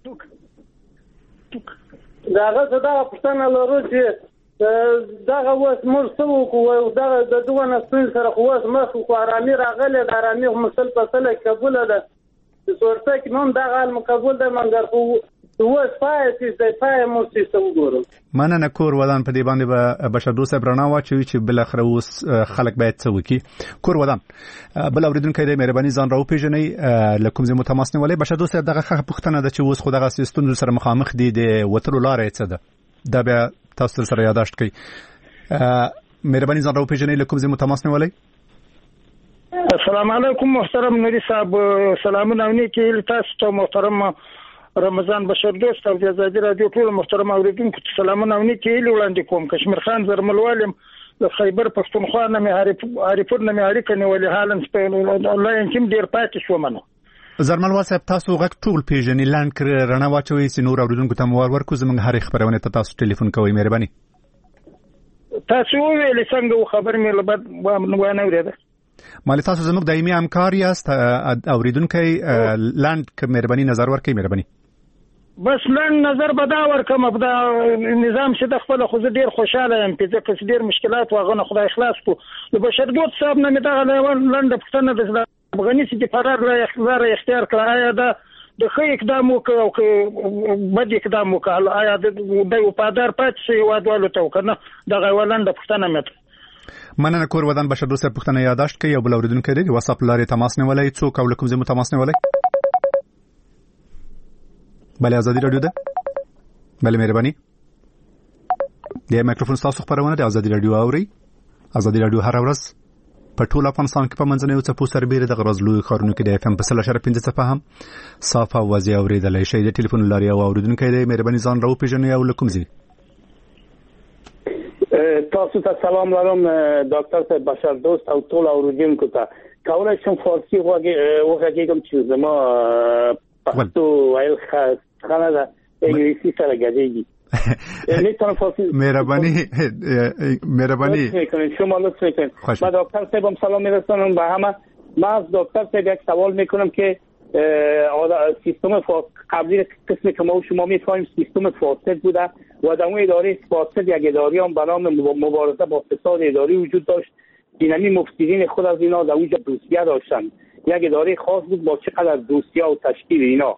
[SPEAKER 10] داغه صدا پوښتنه لرو چې داغه وس مرسو کو داغه د دوه نسل سره خواص مخ کو آرامي راغله د آرامي مسل فصله قبول ده څورته کې نوم داغه مقبول ده منګر خو وس پای چې پای مو سیستم ګورو.
[SPEAKER 3] مننه کور ودان په دې باندې به بشر دوست برنا واچوي چې بل اخر اوس خلک باید څه وکړي. کور ودان بل اوریدونکو دې مهرباني ځان راو پیژنې لکم زمو تماس نیولې. بشر دوست دغه پوښتنه ده چې اوس خو دغه سیستم سره مخامخ دي د وترو لارې څه ده دا بیا تاسو سره یاداشت کړئ. مهرباني ځان راو پیژنې لکم زمو تماس نیولې.
[SPEAKER 6] السلام علیکم محترم نوري صاحب. سلامونه نیکې تاسو ته محترم رمضان بشر دوست او د آزادي رادیو ټول محترم اوریدونکو ته سلامونه نیکې وړاندې کوم. کشمیر خان زرملوالم د خیبر پښتونخوا نه مې هریپور نه مې اړیکه نیولې حالن په آنلاین کې ډیر پاتې شو. منو
[SPEAKER 3] زرملوا صاحب تاسو غږ ټول پیژنې لاند کړ رڼا واچوي چې نور اوریدونکو ته مو ورکو زموږ هر خبرونه ته تاسو ټلیفون کوئ. مهرباني
[SPEAKER 6] تاسو ویلې څنګه خبر مې لبد وانه ورده
[SPEAKER 3] مال تاسو زموږ دایمي همکار یاست اوریدونکو لاند ک مهرباني نظر ورکړئ. مهرباني
[SPEAKER 6] بس لاند نظر بدا ورکم په نظام چې د خپل خو ډیر خوشاله یم په ځکه چې ډیر مشکلات واغنه خدای خلاص کو. د بشر دوست صاحب نه دا لاند پښتنه د افغاني چې فرار لا اختیار کړه آیا دا د خې اقدام وکړ او بد اقدام وکړ آیا د وفادار پاتې شي وادوالو ته وکنه دغه ولند پښتنه مت.
[SPEAKER 3] مننه کور ودان بشر دوست پښتنه یاداشت کوي او بل اوریدونکو دی واتساپ لارې تماس نیولای څوک او لکم زمو تماس نیولای. بله آزادي رادیو ده. بله مهرباني د مایکروفون تاسو خبرونه د آزادي رادیو اوري. آزادي رادیو هر ورځ په ټول افغانستان کې په منځنیو څپو سربېره د غرضلو خارونو کې د اف ام په 3.5 څپه هم صافه وضعي اوریدلای شي. د ټلیفون لارې او اوریدونکو دی مهرباني ځان راو پیژنئ او لکم زی.
[SPEAKER 11] تاسو ته سلام لرم ډاکټر صاحب بشر دوست او ټول اوریدونکو ته. کولای شم فارسی وغږیږم چې زما پښتو ویل ښه ده انګلیسي سره ګډېږي. نمیتونم فارسی. مهربانی شما لطف میکنید. با دکتر صاحبم سلام میرسونم به همه. من از دکتر صاحب یک سوال میکنم که سیستم قبلی قسمی که ما و شما میفهمیم سیستم فاسد بوده و در اون اداره فاسد یک اداره هم به نام مبارزه با فساد اداری وجود داشت. اینمی مفسدین خود از اینا در اونجا دوسیه داشتن. یک اداره خاص بود با چقدر دوسیه و تشکیل اینا.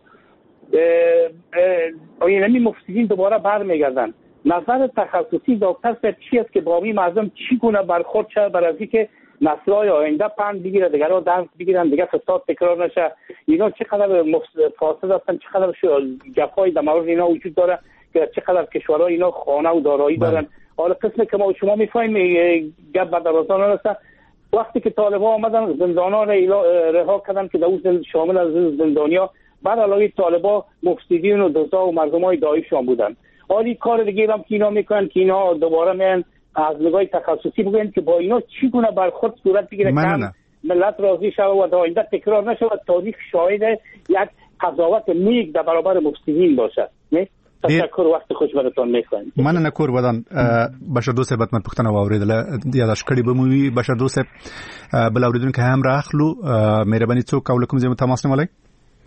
[SPEAKER 11] اینمی مفسدین دوباره برمیگردن. نظر تخصصی دکتر صاحب چی است که با این مردم چگونه برخورد شود برای اینکه نسل‌های آینده پند بگیره دیگران درس بگیرن دیگه فساد تکرار نشه. اینا چقدر فاسد هستن چقدر جفای در مورد اینا وجود داره که چقدر کشورها اینا خانه و دارایی دارن. حالا قسمی که ما شما میفهمیم گپ به درازا نرسه. وقتی که طالبان آمدن زندان‌ها رها کردن که در شامل از زندانیا بعد علاوه طالبان مفسدین و دزدا و مردمای داعششان بودن. حالی کار دیگه هم که اینا میکنن که اینا دوباره میان از نگاه تخصصی بگن که با اینا چگونه برخورد صورت بگیره که ملت راضی شود و در آینده تکرار نشود. تاریخ شاهد یک قضاوت نیک در برابر مفسدین باشه. نه تشکر وقت خوش براتون میخوایم.
[SPEAKER 3] مننه کور ودان بشر دوست حتما پښتنه واوریدله یاداش کړي به مو بشر دوست بل اوریدونکو هم راخلو مهرباني څوک او کوم ځای تماس نه ولای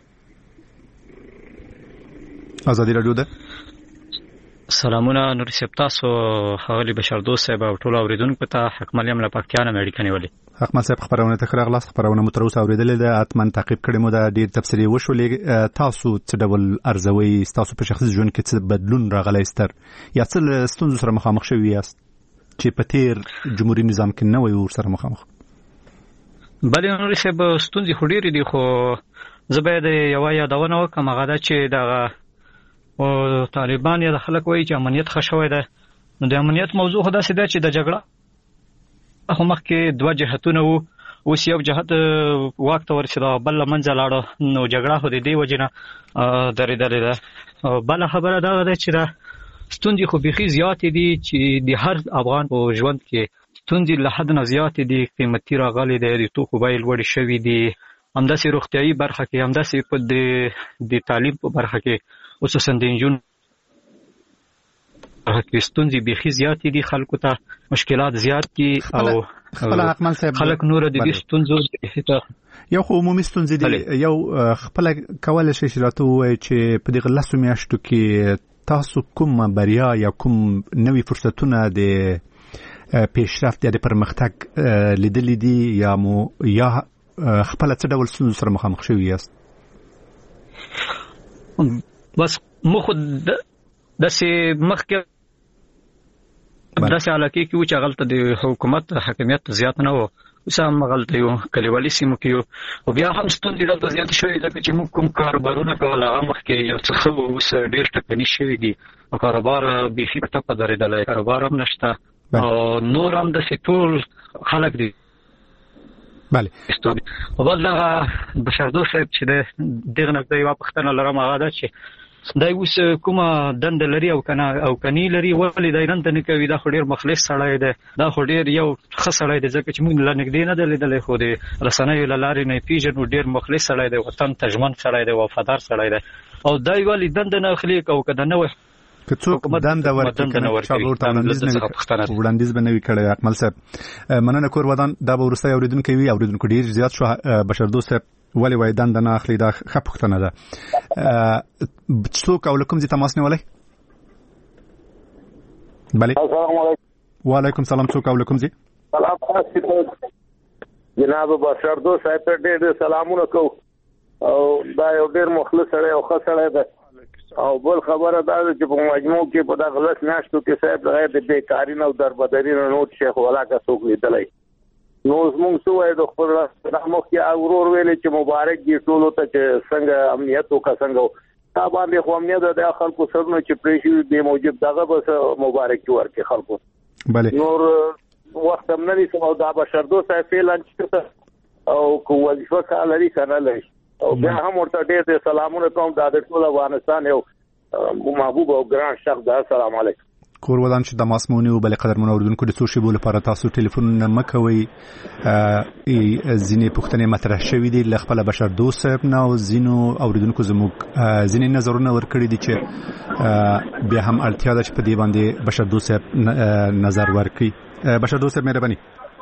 [SPEAKER 3] ازادي رادیو ده.
[SPEAKER 12] سلامونه نور صاحب تاسو حوالی بشر دوست صاحب او ټول اوریدونکو ته حکمل یم له پکتیانه امریکا نیولې.
[SPEAKER 3] حکمل صاحب خبرونه ته خراغلاس خبرونه متروس اوریدلې ده اتمن تعقیب کړي مو ده ډیر تفصیلی وشولې تاسو څه ډول ارزوي تاسو په شخصي ژوند کې څه بدلون راغلی ستر یا څه ستونزو سره مخامخ شوی یاست چې په تیر جمهوریت نظام کې نه وي ور سره مخامخ؟
[SPEAKER 12] بلې نور صاحب ستونزې خو ډېرې دي خو زه باید یوه یادونه وکړم هغه ده چې دغه او طالبان یا د خلک وایي چې امنیت ښه شوی ده. نو د امنیت موضوع خو داسې ده چې د جګړه خو مخکې دوه جهتونه وو اوس یو جهت واک ته ورسېده بل له منځه لاړه نو جګړه خو د دې وجې نه درېدلې ده. بله خبره دغه ده چې دا ستونزې خو بیخي زیاتې دي چې د هر افغان په ژوند کې ستونزې له حد نه زیاتې دي. قیمتي راغلي دی د توکو بیې لوړې شوي دي همداسې روغتیایي برخه کې همداسې په د تعلیم په برخه کې خصوصا د انجونو ستونزې بیخي زیاتې دي خلکو ته مشکلات زیات دي او خلک نور د دې ستونزو
[SPEAKER 3] یو خو عمومي ستونزې دي یو خپل کولای شي چې راته وایي چې په دغه لاسو میاشتو کې تاسو کوم بریا یا کوم نوي فرصتونه د پیشرفت یا د پرمختګ لیدلې دي یا خپل څه ډول ستونزو سره مخامخ شوي یاست؟
[SPEAKER 12] بس مو خو داسې مخکې داسې علاقې کې و چې هغلته د حکومت حاکمیت زیات نه و اوس هم هغلته یو کلیوالي سیمو کې یو او بیا هم ستونزې دلته زیاتې شوې ځکه چې موږ کوم کاروبارونه کول هغه مخکې یو څه ښه و اوس ډېر ټکني شوي دي او کاروبار بیخي په ټپه درېدلی کاروبار هم نشته او نور هم داسې ټول خلک دي.
[SPEAKER 3] بله
[SPEAKER 12] او بل دغه بشردو صاحب چې دغه نقطه یوه پوښتنه لرم هغه ده چې دی اوس کومه دنده لري او کني لري ولې دی دنده نه کوي؟ دا خو ډېر مخلص سړی دی دا خو ډېر یو ښه سړی دی ځکه چې موږ له نږدې نه دی لیدلی خو د رسنیو له لارې نه یې پېژنو ډېر مخلص سړی دی وطن ته ژمن سړی دی وفادار سړی دی او دی ولې دنده نه اخلي او که د نوی
[SPEAKER 3] که څوک دنده وړاندیز به نه وي کړی اکمل صاحب مننه کور ودان دا به وروستی اورېدونکی وي اورېدونکو ډېر زیات شو بشردوست صاحب ولې وایي دنده نه اخلي دا ښه پوښتنه ده. څوک او له کوم ځای تماس نیولی؟ بله وعلیکم سلام څوک او له کوم ځای؟
[SPEAKER 13] جناب بشردوست صاحب ته ډېر سلامونه کوو او دا یو ډېر مخلص سړی او ښه سړی دی او بل خبره دا ده چې په مجموع کې په دغه لس میاشتو کې صاحب بغیر د بیکاري نه او دربدري نه نور شیخ ولاکه څوک لیدلی نو زموږ څه وایي د خپل مخکې ورور ویلې چې مبارک دي ټولو ته چې څنګه امنیت وکړه څنګه تا باندې خو امنیت د خلکو سرونه چې پرې شوي بې موجب دغه بس مبارکي ورکړي خلکو نور وخت هم نه نیسم او دا بشردوست صاحب فعلا او که وظیفه کار لري که نه لري او بیا هم ورته ډېر سلامونه کوم دا د ټول افغانستان یو محبوب او ګران شخص ده. السلام علیکم.
[SPEAKER 3] کور ودان چې د ماسمونی او بل قدرمن اوریدونکو د څو شیبو لپاره تاسو ټلیفون نه مکوي ځینې پوښتنې مطرح شوې دي له خپل بشردوست صاحب نه او ځینو اوریدونکو زموږ ځینې نظرونه ورکړي دي چې بیا هم اړتیا ده چې په دې باندې بشردوست صاحب نظر ورکړي. بشردوست صاحب مهرباني.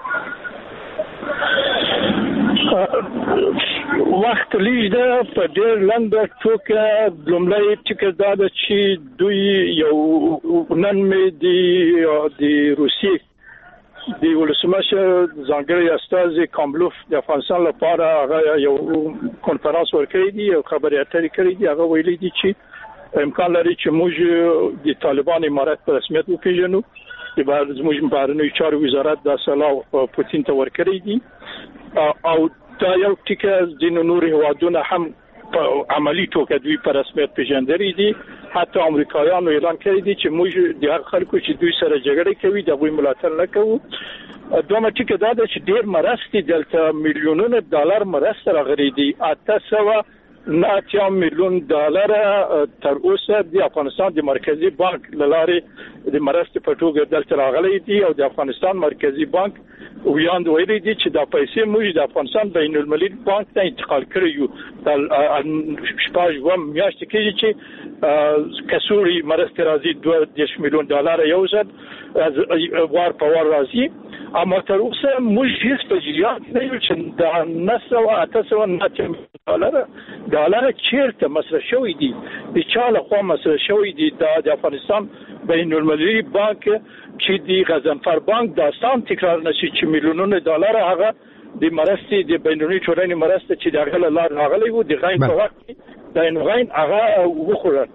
[SPEAKER 6] وخت لیږ ده په ډېر لنډه ټوکه لومړی ټکي دا ده چې دوی یو نن مې د روسیې د ولسمشر ځانګړی استازي کاملوف د افغانستان لپاره هغه یو کنفرانس ورکړی دی او خبرې اترې کړې دي هغه ویلي دي چې امکان لري چې موږ د طالبان امارت په رسمیت وپېژنو زموږ بهرنیو چارو وزارت دا سلا پوتین ته ورکړی دي او دا یو ټکي ځینو نور هیوادونه هم په عملی توګه دوی په رسمیت پیژندلي دي حتی امریکایانو اعلان کړی دي چې موږ د هر خلکو چې دوی سره جګړه کوي د دوی ملاتړ نه کوو. دومره ټکي دا ده چې ډېر مرستې دلته میلیونونه ډالر مرسته راغلي دي 809 میلیون ډالر تر اوسه د افغانستان د مرکزی بانک له لارې د مرستې په توګه دلته راغلي دي او د افغانستان مرکزی بانک ویاند ویلي دي چې دا پیسې موږ د افغانستان بین المللي بانک ته انتقال کړی یو د شپږ میاشتې کې چې کسوري مرستې راځي $2 میلیون یو ځل وار په وار راځي اما تر اوسه موږ هیڅ په جریان نه یو چې دا $900 چیرته مصرف شوی دي د چا لخوا مصرف شوی دي د افغانستان بین المللي بانک چې د غزنفر بانک داستان تکرار نشي چې میلیونونه $، هغه د مرستې د بین المللي ټولنې مرسته چې د هغه لار راغلی وو د غین په وخت د غین هغه وخوړل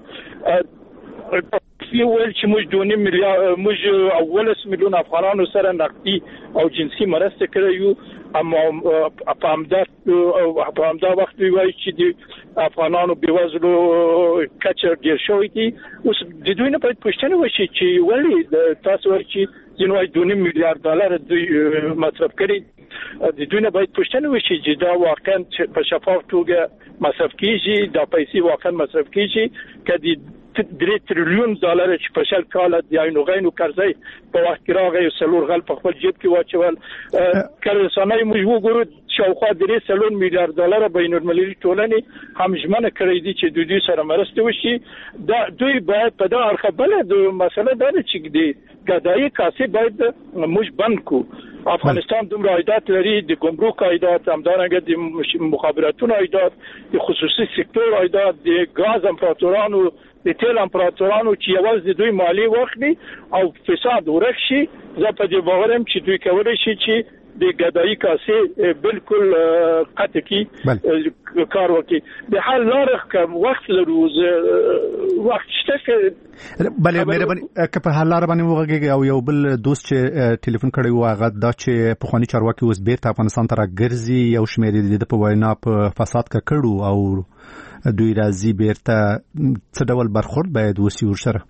[SPEAKER 6] ویل چې موږ 2 میلیارډ موږ اولس میلیون افغانانو سره نقدي او جنسي مرسته کړې یو اما په همدا وخت وایي چې د افغانانو بیوزلو کچر ډیر شوی دي اوس د دوی نه باید پوښتنه وشي چې ولې تاسو ورچې جنوي $2 میلیارډ دوی مصرف کړي د دوی نه باید پوښتنه وشي چې دا واقعا په شفاف توګه مصرف کیږي دا پیسې واقعا مصرف کیږي کدي $3 تریلیون چې په شل کال د عینوغینو قرضې په وخت کې راغی سلور غل په خپل جیب کې واچول کله موږ وګورو شاوخوا $3 میلیارډ بین المللي ټولنې همژمنه کړې دي چې دوی سره مرسته وشي دا دوی باید په دا اړخ د مسله دا چې د ګدایي کاسې باید موږ بند کو افغانستان دومره عایدات لري د ګمرک عایدات همدارنګه د مخابراتونو عایدات د خصوصي سکتور عایدات د غاز امپراتورانو د تیل امپراتورانو چې یوازې د دوی مالی واخلي او فساد ورک شي زه په دې باور یم چې دوی کولی شي چې د ګدایي کاسې بالکل قطع کی کار وکړي د حل لارښ کوم وخت لرو وخت شته
[SPEAKER 3] بلې مهرباني که په حل لار باندې وغږیږي او یو بل دوست چې ټلیفون کړی و هغه دا چې پخوانی چارواکي اوس بیرته افغانستان ته راګرځي یو شمېر د په وینا په فساد کړو او دوی راځي بیرته څه ډول برخورد باید وشي ورسره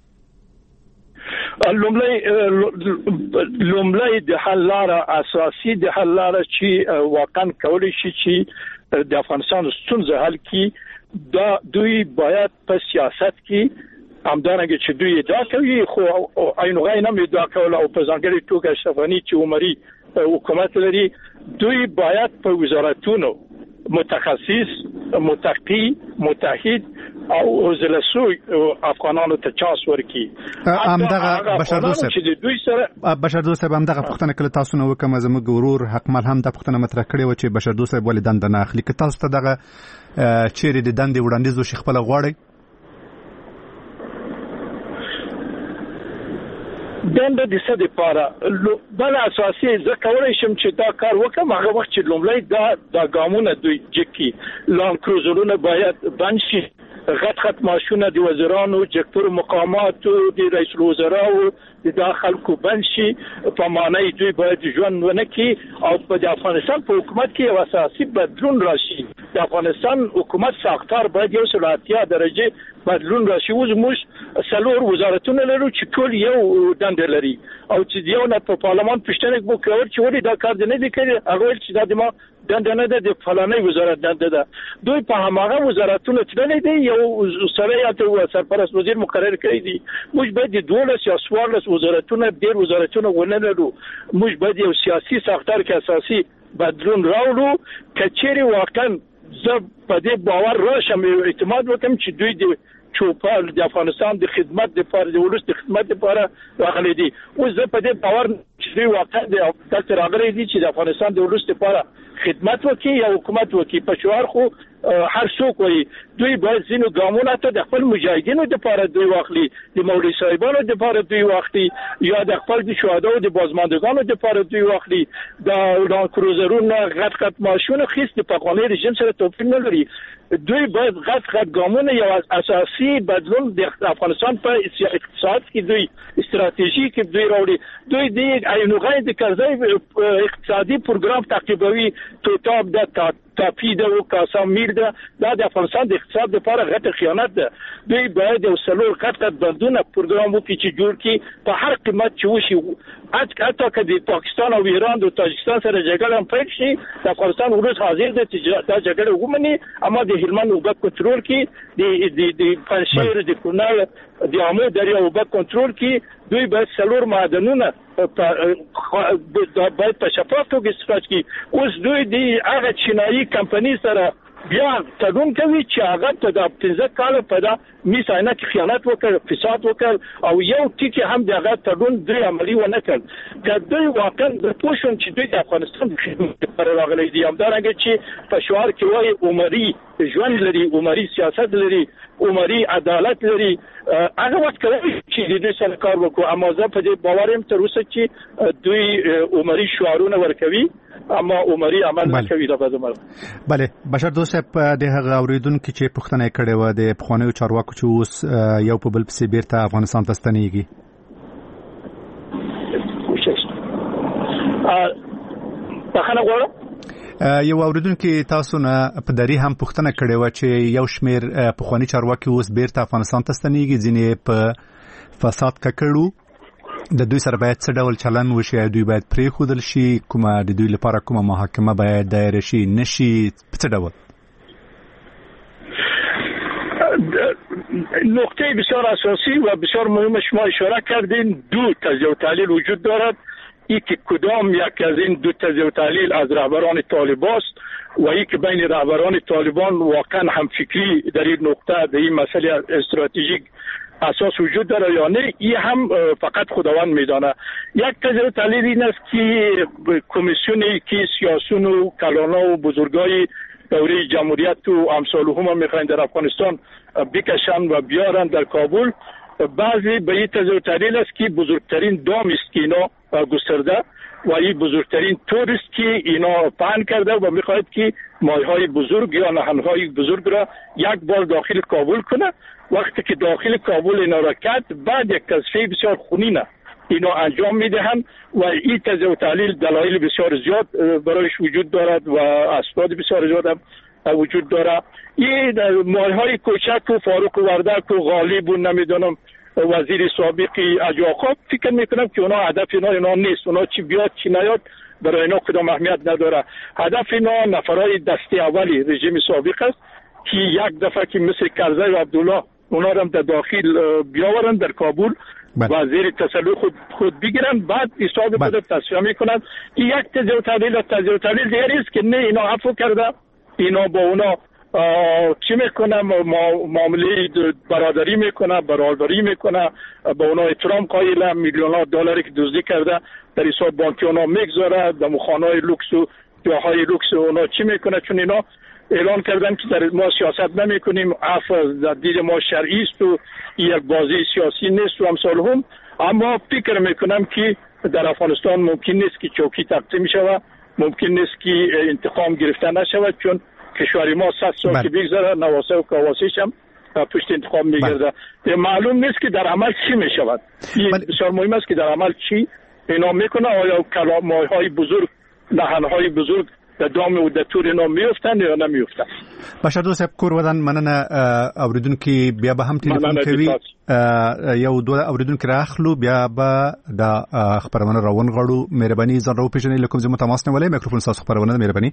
[SPEAKER 6] لومړی د حل لار اساسي د حل لار چې واقعا کولی شي چې د افغانستان ستونزې حل کړي دا دوی باید په سیاست کې همدارنګه چې دوی ادعا کوي خو عینوغین هم ادعا کوي او په ځانګړي توګه اشرف غني چې عمري حکومت لري دوی باید په وزارتونو متخصص متقی متحد او زلسوی افغانانو ته چانس ورکړي
[SPEAKER 3] همدغه بشر دوست صاحب همدغه پښتنه کله تاسو نو کوم زموږ ورور حکمل هم د پښتنه مطرح کړي و چې بشر دوست صاحب ولې دند نه اخلي که تاسو ته دغه چیرې د دند وړاندیز وشي خپل غواړي
[SPEAKER 6] دنده د څه لپاره بل اساسي زه کولای شم چې دا کار وکم هغه وخت چې لومړی دا ګامونه دوی جکي لان کروزرونه باید بند شي غټ ماشونه د وزیرانو جکتور مقاماتو د رئیس الوزراء د داخل کو بند شي په معنی دوی باید ژوند ونکړي او په افغانستان په حکومت کې یو اساسي بدلون راشي د افغانستان حکومت ساختار باید یو سلطاتیا درجه بدلون راشي موږ څلور وزارتونه لرو چې ټول یو دنده لري او چې یو نه په پارلمان پښتنه وکړي چې ولې دا کار نه دی کړی هغه چې دا د دنده نه ده د فلانه وزارت دنده ده دوی په هماغه وزارتونو تللی دي یو سره یا سرپرست وزیر مقرر کړی دي موږ باید د 12 یا 14 وزارتونه ډیر وزارتونه ولرو موږ باید یو سیاسي ساختار کې اساسي بدلون راوړو کچېری واقعا زه په دې باور راشم اعتماد وکم چې دوی د چوپال د افغانستان د خدمت لپاره د ولس د خدمت لپاره راغلي دي او زه په دې باور چې دوی واقعا د افغانستان راغلي دي چې د افغانستان د ولس لپاره خدمت وکړي یا حکومت وکړي په شعار خو هر څوک وایي دوی باید ځینو ګامونه ته د خپل مجاهدینو لپاره دوی واخلي د مولوي صاحبانو لپاره دوی واخلي یا د خپل د شهداو د بازماندگانو لپاره دوی واخلي د لان کروزرونو غټ ماشونه خېست په قانوني رژیم سره توپیر نه لري دوی باید غټ ګامونه یو اساسي بدلون د افغانستان په اقتصاد کې دوی استراتیژي کې دوی راوړي دوی د عینوغین د قرضې اقتصادي پروګرام تعقیبوي توتاب د تاپید او کاسامیر پریږده دا د افغانستان د اقتصاد لپاره غټه خیانت ده. دوی باید یو څلور غټ بندونه پروګرام وکړي چې جوړ کړي په هر قیمت چې وشي. حتی که د پاکستان او ایران او تاجکستان سره جګړه هم پیل شي د افغانستان ولس حاضر دی چې دا جګړه ومني، اما د هلمند اوبه کنټرول کړي، د پنجشیر د کونړ د امو دریا اوبه کنټرول کړي. دوی باید څلور معدنونه باید په شفاف توګه استخراج کړي. اوس دوی د هغه چینایي کمپنی سره بیا تړون کوي چې هغه په د 15 کال په دا میساینه کې خیانت وکړ، فساد وکړ او یو ټکی هم د هغه تړون دوی عملی ونه کړ. که دوی واقعا د پوښتنه چې دوی د افغانستان لپاره راغلي دي، همدارنګه چې په شعار کې وایي عمري ژوند لري، عمري سیاست لري، عمري عدالت لري، هغه وخت کوي چې د دې سره کار وکړو. اما زه په دې باور یم تر اوسه چې دوی عمري شعارونه ورکوي اما عمري عمل نه کوي. دا به زموږ
[SPEAKER 3] بله بشر دوست د هغه اوریدونکو چې پوښتنه کړې و د پخوانیو چارواکو چې اوس یو په بل پسې بیرته افغانستان ته ستنېږي.
[SPEAKER 6] بخښنه غواړم،
[SPEAKER 3] یو اوریدونکو تاسو نه په دری هم پوښتنه کړې و چې یو شمیر پخوانی چارواکي اوس بیرته افغانستان ته ستنېږي، ځینې په فساد ککړو. د دوی سره باید څه ډول چلن وشي؟ دوی باید پریښودل شي؟ کومه د دوی لپاره کومه محاکمه باید دایر شي نشي؟ په څه ډول؟
[SPEAKER 6] نقطه بسیار اساسی و بسیار مهم شما اشاره کردین. دو تجزیه و تحلیل وجود دارد. یکی کدام یک از این دو تجزیه و تحلیل از رهبران طالبان است و یکی بین رهبران طالبان واقعا همفکری در این نقطه در این مسئله استراتژیک اساس وجود داره یا نه، این هم فقط خداوند میدانه. یک تجزیه و تحلیل این است که کمیسیونی که سیاسیون و کلانا و بزرگای دوره جمهوریت و امثالهم میخواین در افغانستان بکشن و بیارن در کابل. بعضی به این تجزیه و تحلیل است که بزرگترین دام است که اینا گسترده و این بزرگترین تور است که اینا پهن کرده و میخواهد که ماهی‌های بزرگ یا نهنگ‌های بزرگ را یک بار داخل کابل کنه. وقتی که داخل کابل اینا را کرد، بعد یک تصفیه بسیار خونینه اینا انجام میدهند و این تجزیه و تحلیل دلایل بسیار زیاد برایش وجود دارد و اسناد بسیار زیاد هم وجود داره. این ماهی‌های کوچک و فاروق وردک و غالب و نمیدونم وزیر سابق اجاقا، فکر میکنم که اونا هدف اینا نیست. اونا چی بیاد چی نیاد برای اینا کدام اهمیت نداره. هدف اینا نفرای دسته اولی رژیم سابق است که یک دفعه که مثل کرزی و عبدالله اونا را در داخل بیاورن در کابل و زیر تسلط خود بگیرن، بعد حساب خود تصفیه میکنن. این یک تجزیه و تحلیل دیگری است که نه اینا عفو کرده، اینا با اونا چی میکنه، معامله برادری میکنه، برادری میکنه، با اونا احترام قائل، میلیون‌ها دلاری که دزدی کرده در حساب بانکی اونا میگذاره، در خانه‌های لوکس و جاهای لوکس اونا چی میکنه. چون اینا اعلان کردن که در ما سیاست نمیکنیم، عفو در دید ما شرعی است و یک بازی سیاسی نیست و امثالهم. اما فکر میکنم که در افغانستان ممکن نیست که چوکی تقسیم شود، ممکن نیست که انتقام گرفته نشود، چون کشور ما 100 سال که بگذره نواسه و کاواسیش هم پشت انتقام میگرده. معلوم نیست که در عمل چی میشود. بسیار مهم است که در عمل چی اینا میکنه. آیا کلام‌های بزرگ، نهن‌های بزرگ د دام او د تور اینا میفتن یا نمیفتن؟
[SPEAKER 3] بشر دوست صاحب کور ودان مننه. اوریدونکو بیا به هم ټلیفون کوي، یو دوه اوریدونکو راخلو بیا به د خبرونه راون غړو. مهرباني ځان راو پیژنې لکه زموږ تماس نه ولې میکروفون تاسو خبرونه مهرباني.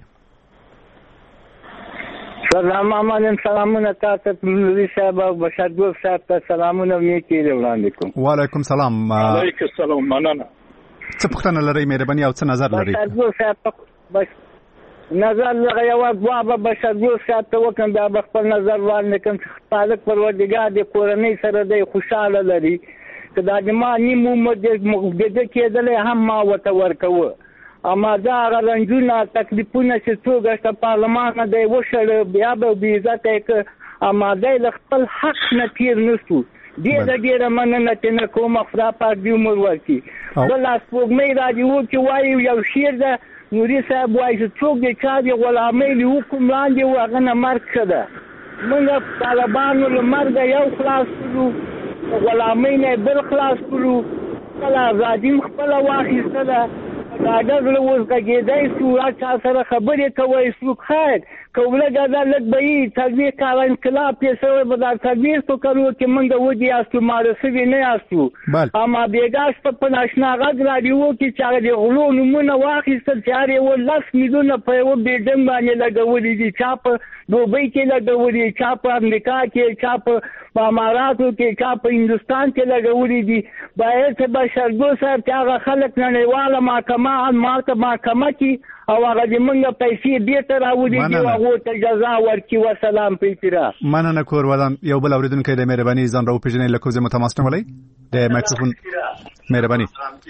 [SPEAKER 14] سلام علیکم. سلامونه تاسو نوري صاحب او بشر دوست صاحب ته سلامونه میکړي وړاندې کوم.
[SPEAKER 3] وعلیکم السلام.
[SPEAKER 6] علیکم السلام. مننه.
[SPEAKER 3] څه پوښتنه لرئ مهرباني او څه نظر لرئ؟
[SPEAKER 14] بشر دوست صاحب نظر لغه یو بابا بشر دوست صاحب ته وکم بیا خپل نظر وړاندې کوم. خالق پروردګار د کورنۍ سره د خوشاله لري که دا د ما نیمه مقدده کېدل هم ما وته ورکوه. اما دا رنجونه تکلیفونه چې څوک د پارلمان نه دی وشړ بیا به بې عزته که اما دی له خپل حق نه تیر نشو. ډېره مننه چې نه کوم خدا پاک دې عمر ورکړي. بله سپوږمۍ راډیو کې وایي یو شعر ده، نوري صاحب وایي چې څوک د چا د غلامۍ له حکم لاندې و هغه نه مرګ ښه ده. موږ طالبانو له مرګه یو خلاص کړو، غلامۍ نه بل خلاص کړو، خپله ازادي م خپله واخیستله، دا د اوس کېدای شو چا سره خبرې کوي څوک خیر کوله دا لږ به تدبیر کار انقلاب پیسې به دا تدبیر تو کړو چې موږ ودی استو مارسوي نه استو اما بیګاس په ناشنا غږ رادیو کې چې د غلو نمونه واخیستل چې یو 10 میلیونه په یو بیډم باندې لګولې دي چا په دوبۍ کې لګولې چا په امریکا کې چا په اماراتو کې چا په هندستان کې لګولې دي باید بشردو صاحب چې هغه خلک نړیواله محکمه کې او هغه د موږ پیسې بیرته راوړي دي او هغه ته جزا ورکړي وسلام په اعتراف
[SPEAKER 3] مننه کور ودان یو بل اوریدونکو د مهرباني ځان راو پیژنې لکه زه متماسن ولای د مایکروفون مهرباني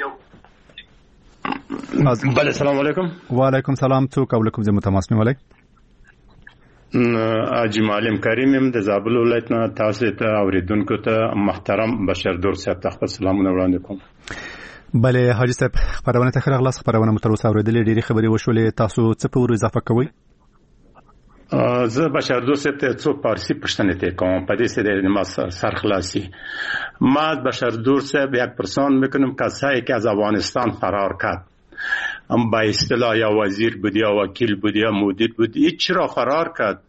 [SPEAKER 15] بله السلام علیکم
[SPEAKER 3] وعلیکم سلام څوک او لکم زه متماسن ولای
[SPEAKER 15] اجي معلم کریم هم د زابل ولایت نه تاسو ته اوریدونکو ته محترم بشردور صاحب ته خپل سلامونه وړاندې کوم
[SPEAKER 3] بله حاجی صاحب خبرونه ته خیر غلاس خبرونه متر اوسه اوریدلې ډېری خبرې وشولې تاسو څه په ور اضافه کوئ
[SPEAKER 15] زه بشردور صاحب ته څو پارسی پښتنه ته کوم په دې سره د ما سرخلاصی ما بشردور صاحب یک پرسان میکنم کسایی که از افغانستان فرار کرد با اصطلاح یا وزیر بود یا وکیل بود یا مدیر بود هیچ را فرار کرد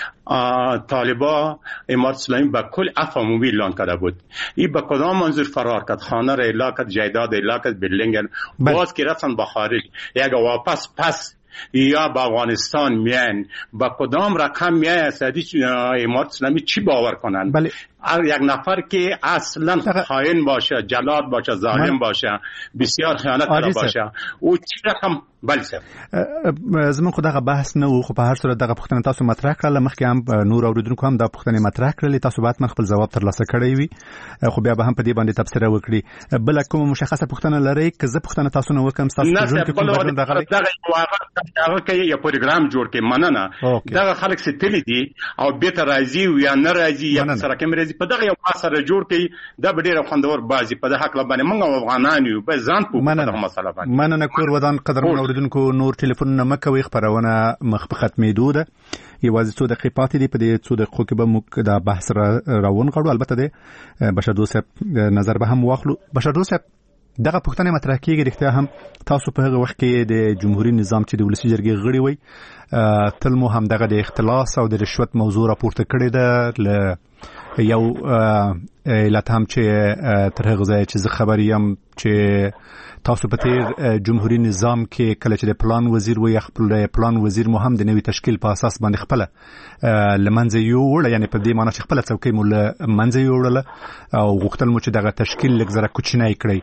[SPEAKER 15] طالبا امارت اسلامی به کل عفو عمومی اعلان کرده بود این به کدام منظور فرار کرد خانه را اعلان کرد جایداد اعلان کرد بلدنگ باز که رفتن به خارج یک واپس پس یا به افغانستان میان با کدام رقم میای اسدی امارت اسلامی چی باور کنن یک نفر که اصلا خائن باشه جلاد باشه ظالم باشه بسیار خیانت کار باشه او چی رقم بل څه
[SPEAKER 3] زمون خو دغه بحث نه خو په هر صورت دغه پوښتنه تاسو مطرح کړل مخکې هم نور اوریدونکو هم دا پوښتنه مطرح کړل تاسو باید من خپل جواب ترلاسه کړی وي خو بیا به هم په دې باندې تبصره وکړي بل کوم مشخصه پوښتنه لرئ که زه پوښتنه تاسو نه وکم تاسو ژوند کې کوم بدلون راغلی
[SPEAKER 15] دغه کې یو پروګرام جوړ کې مننه دغه خلک ستلی دي او به ته راځي یا نه راځي یا سره کوم راځي په دغه یو سره جوړ کې دا ډیره خوندور بازي په دغه حق باندې موږ افغانان یو به ځان په دغه مسله باندې
[SPEAKER 3] مننه کور ودان قدرمن اوریدونکو نور ټلیفون نه مکوي خبرونه مخ په ختمېدو ده یوازې څو دقیقې پاتې دي په دې څو دقیقو کې به موږ دا بحث راون غواړو البته د بشردوست صاحب نظر به هم واخلو بشردوست صاحب دغه پوښتنه مطرح کیږي رښتیا هم تاسو په هغه وخت کې د جمهوریت نظام چې د ولسی جرګې غړي وي تل مو هم دغه د اختلاس او د رشوت موضوع راپورته کړې ده ل یو علت هم چې تر هغه ځای چې زه خبر یم چې تاسو په تیر جمهوریت نظام کې کله چې د پلان وزیر وي خپل پلان وزیر مو هم د نوې تشکیل په اساس باندې خپل لمنځه یوړل یعنی په دې معنی چې خپل څوکۍ مو لمنځه یوړل او غوښتل مو چې دغه تشکیل لږ زره کوچنی کړی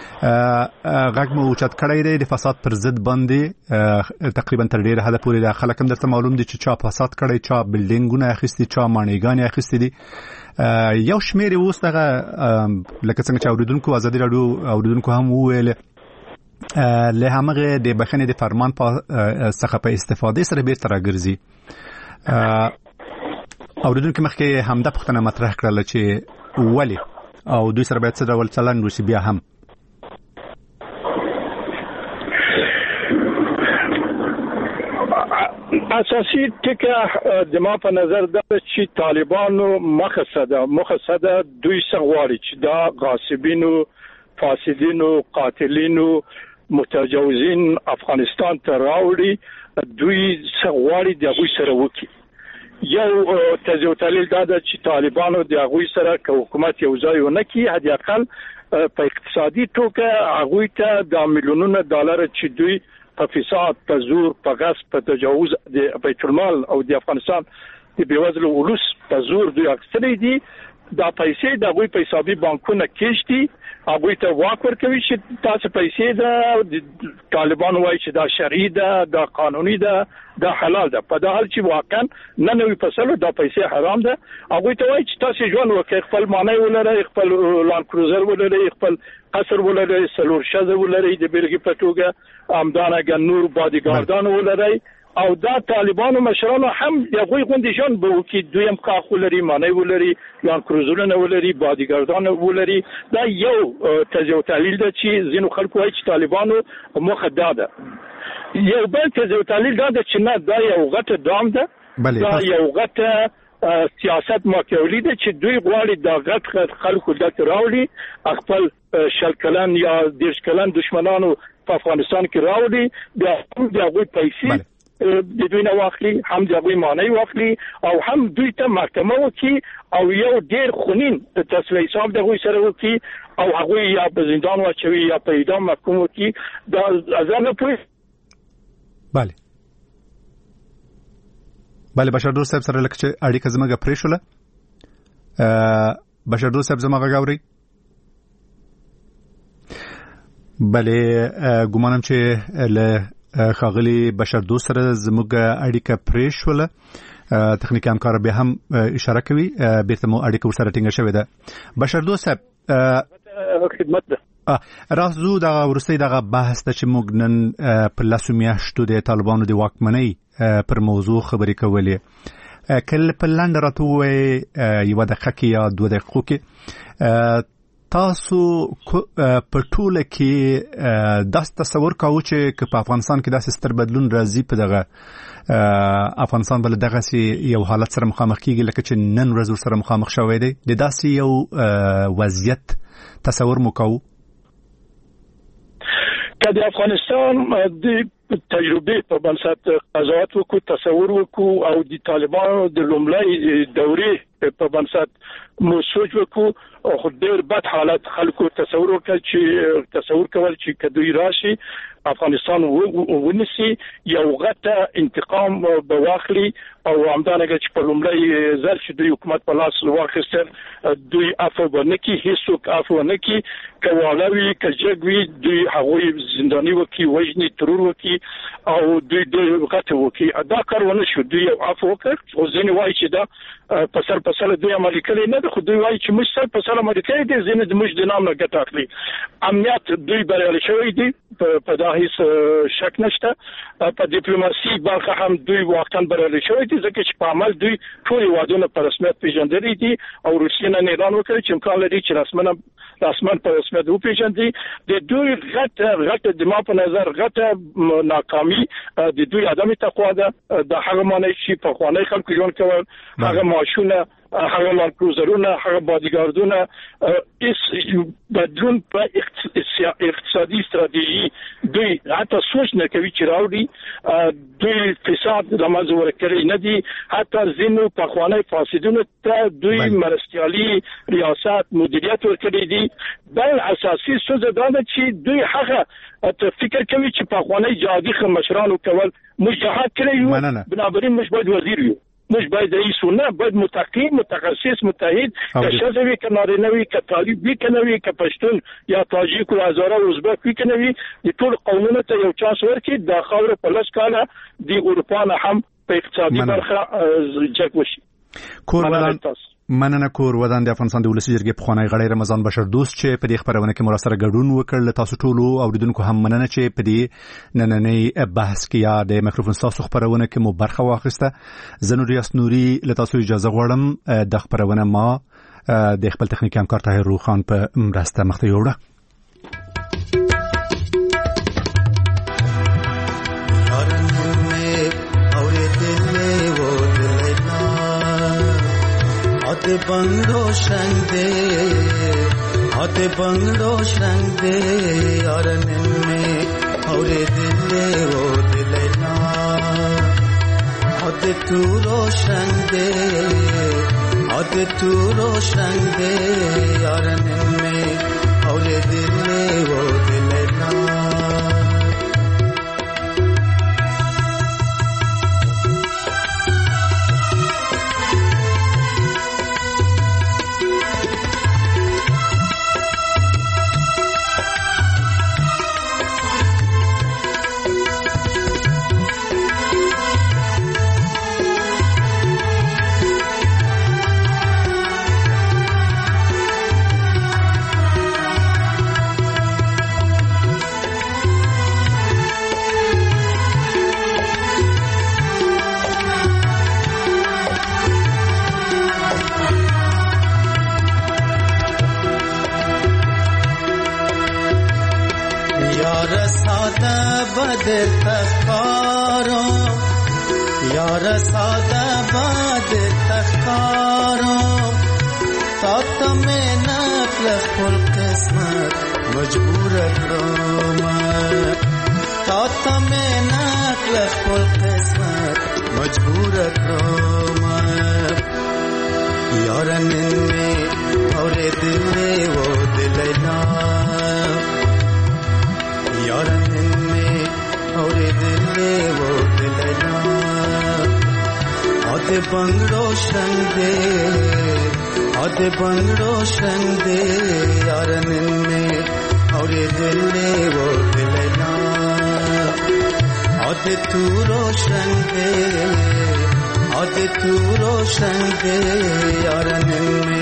[SPEAKER 3] غږ مو اوچت کړی دی د فساد پر ضد باندې تقریبا تر ډیره حد پورې د خلک هم درته معلوم دي چې چا فساد کړی چا بلډینګونه اخیستي چا مانیګان اخیستي دي یو شمېر اوس دغه لکه څنګه چې اوریدونکو ازادي رادیو اوریدونکو هم وویل له همغه د بخښنې د فرمان څخه په استفاده سره بیرته راګرځي اوریدونکو مخکې همدا پوښتنه مطرح کړل چې ولی او دوی سره باید څه ډول چلند وشي بیا هم
[SPEAKER 6] اساسي ټکه د ما په نظر دا چې طالبانو مقصده دوی سغواړي چې دا غاصبینو فاسدینو قاتلینو متجاوزین افغانستان ته راوړي دوی سغواړي د هغوی سره وکړي یو تزیو تحلیل دا چې طالبانو د هغوی سره که حکومت یو ځای ونه کړي حد اقل په اقتصادي توګه هغوی ته د میلیونونو ډالر چې دوی په فساد په زور په غصب په تجاوز د بیت المال او د افغانستان د بیوزلو ولس په زور دوی اخیستلې دي دا پیسې د هغوی په حسابي بانکونه کېږدي هغوی ته واک ورکوي چې تاسو پیسې د طالبانو وایي چې دا شرعي ده دا قانوني ده دا حلال ده په دا حال چې واقعا نه نوي فصلو دا پیسې حرام ده هغوی ته وایي چې تاسو ژوند وکړئ خپل مانای ولرئ خپل لان کروزر ولرئ خپل قصر ولرئ سلور شذ ولرئ د بیلګې په توګه همدارنګه نور بادیګاردان ولرئ او دا طالبانو مشرانو هم یغوی غوندي ژوند به وکړي دویم کاخ ولري مانای ولري لان کروزرونه ولري بادیګاردان ولري دا یو تزیو تحلیل ده چې ځینو خلکو وایي چې طالبانو مخه دا ده یو بل تزیو تحلیل دا ده چې نه دا یو غټه دام ده دا یو غټه سیاست ماکیاولی ده چې دوی غواړي دا غټ خلکو دلته راوړي خپل شل کلن یا 10 کلن دشمنانو په افغانستان کې راوړي بیا هم د هغوی پیسې د دوی نه واخلي هم د هغوی مانۍ واخلي او هم دوی ته محکمه وکړي او یو ډېر خونین تصفیه حساب د هغوی سره وکړي او هغوی یا په زندان واچوي یا په اعدام محکوم وکړي دا ازانه پوه
[SPEAKER 3] بله بشردوست صاحب سره لکه چې اړیکه زموږ پرې شوله بشردوست صاحب زما غږ اورئ بله ګومانم چې له ښاغلي بشردوست سره زموږ اړیکه پرې شوله تخنیکي همکار به هم اشاره کوي بیرته مو اړیکه ورسره ټینګه شوې ده بشردوست صاحب
[SPEAKER 6] خدمت ده
[SPEAKER 3] راځو دا ورسته دا بحث ته چې موږ نن په لاسو میاشتو د طالبانو د واکمنۍ پر موضوع خبرې کولې کله په لاندې راته یو دقیقه کې یا 2 دقیقو کې تاسو په ټوله کې داس تصور کاوه چې په افغانستان کې داسې ستر بدلون راځي په دغه افغانستان بل دغه سي یو حالت سره مخامخ کیږي لکه چې نن ورځ سره مخامخ شوی دی د داسې یو وضعیت تصور مو کاوه
[SPEAKER 6] که د افغانستان د تجربه په بنسټ قضاوت وکړو تصور وکړو او د طالبانو د لومړۍ دورې په بنسټ مو سوچ وکړو او ډېر بد حالت خلکو تصور کول چې کدوې راشي افغانستان ونسي یو غټه انتقام به واخلي او همدارنګه چې په لومړی ځل چې د حکومت په لاس واخیستل دوی عفو ونکي هیڅوک عفو ونکي کوالوي کجګوي دوی هغوی زنداني وکي وجني ترور وکي او دوی غټه وکي دا کار ونه شو دوی عفو وکړ او ځینې وایي چې دا په سر دوی عملي کړي نه خو دوی وایي چې موږ په سر عملي کړي دي ځینې د موږ د نام نه ګټه اخلي امنیت دوی بریالي شوی دي په دا هیڅ شک نشته په ډیپلوماسي برخه هم دوی واقعا بریالي شوی دي ځکه چې په عمل دوی ټول وعدونه په رسمیت پیژندلي دي او روسیه نه اعلان وکړي چې امکان لري چې رسمن په رسمیت وپیژندي د دوی غټه د ما په نظر غټه ناکامي د دوی عدم تقوا ده د هغه معنی چې په خواني خلکو ژوند کول هغه معاشونه هغه لارکروزرونه هغه بادیګاردونه هیڅ بدلون په اقتصادي استراتیژي دوی حتی سوچ نه کوي چې راوړي دوی فساد د لمزه ورکړي نه دي حتی ځینو په خواني فاسدونو ته دوی مرستيالي ریاست مدیریت ورکړي دي بل اساسي څه ده چې دوی هغه فکر کوي چې په خواني جهادي مشرانو کول مجاهد کړي بنابراین مش باید وزیر یو مش باید رئیس نه باید متخصص متحد که شذوی که نارینوی که طالب وی که نوی که پشتون یا تاجیک و هزاره و ازبک وی که نوی دی طول قانون تا یو چانس ورکی دا خاور پلس کالا دی اروپا هم په اقتصادي برخه جګ وشي
[SPEAKER 3] مننه کور ودان د افغانستان د ولسی جرګې پخوانی غړی رمضان بشردوست چې په دې خبرونه کې مر سره ګډون وکړ تاسو ټول اوریدونکو هم مننه چې په دې نننۍ بحث کې یا د میکروفون تاسو خبرونه کې مو برخه واخیسته زنور یاسنوري له تاسو اجازه غواړم د خبرونه ما د خپل تخنیکی همکار طاهر روخان په مرسته مخته یوړه
[SPEAKER 16] Ate bangdo shang de aranen mein aure dil wo dilna ate tu roshan de aranen mein aure dil wo dilna यार सादा बाद तख्तारों ताता में नफल खुल किस्मत مجبور کړم تا ته مې نکړه خپل قسمت مجبور کړم یار نن مې اورېدلې و د لیلا یار نن مې اورېدلې و د لیلا اته بنگړو شنده اته بنگړو شنده یار نن مې اورېدلې و د لیلا اته تو روشن دے یار نن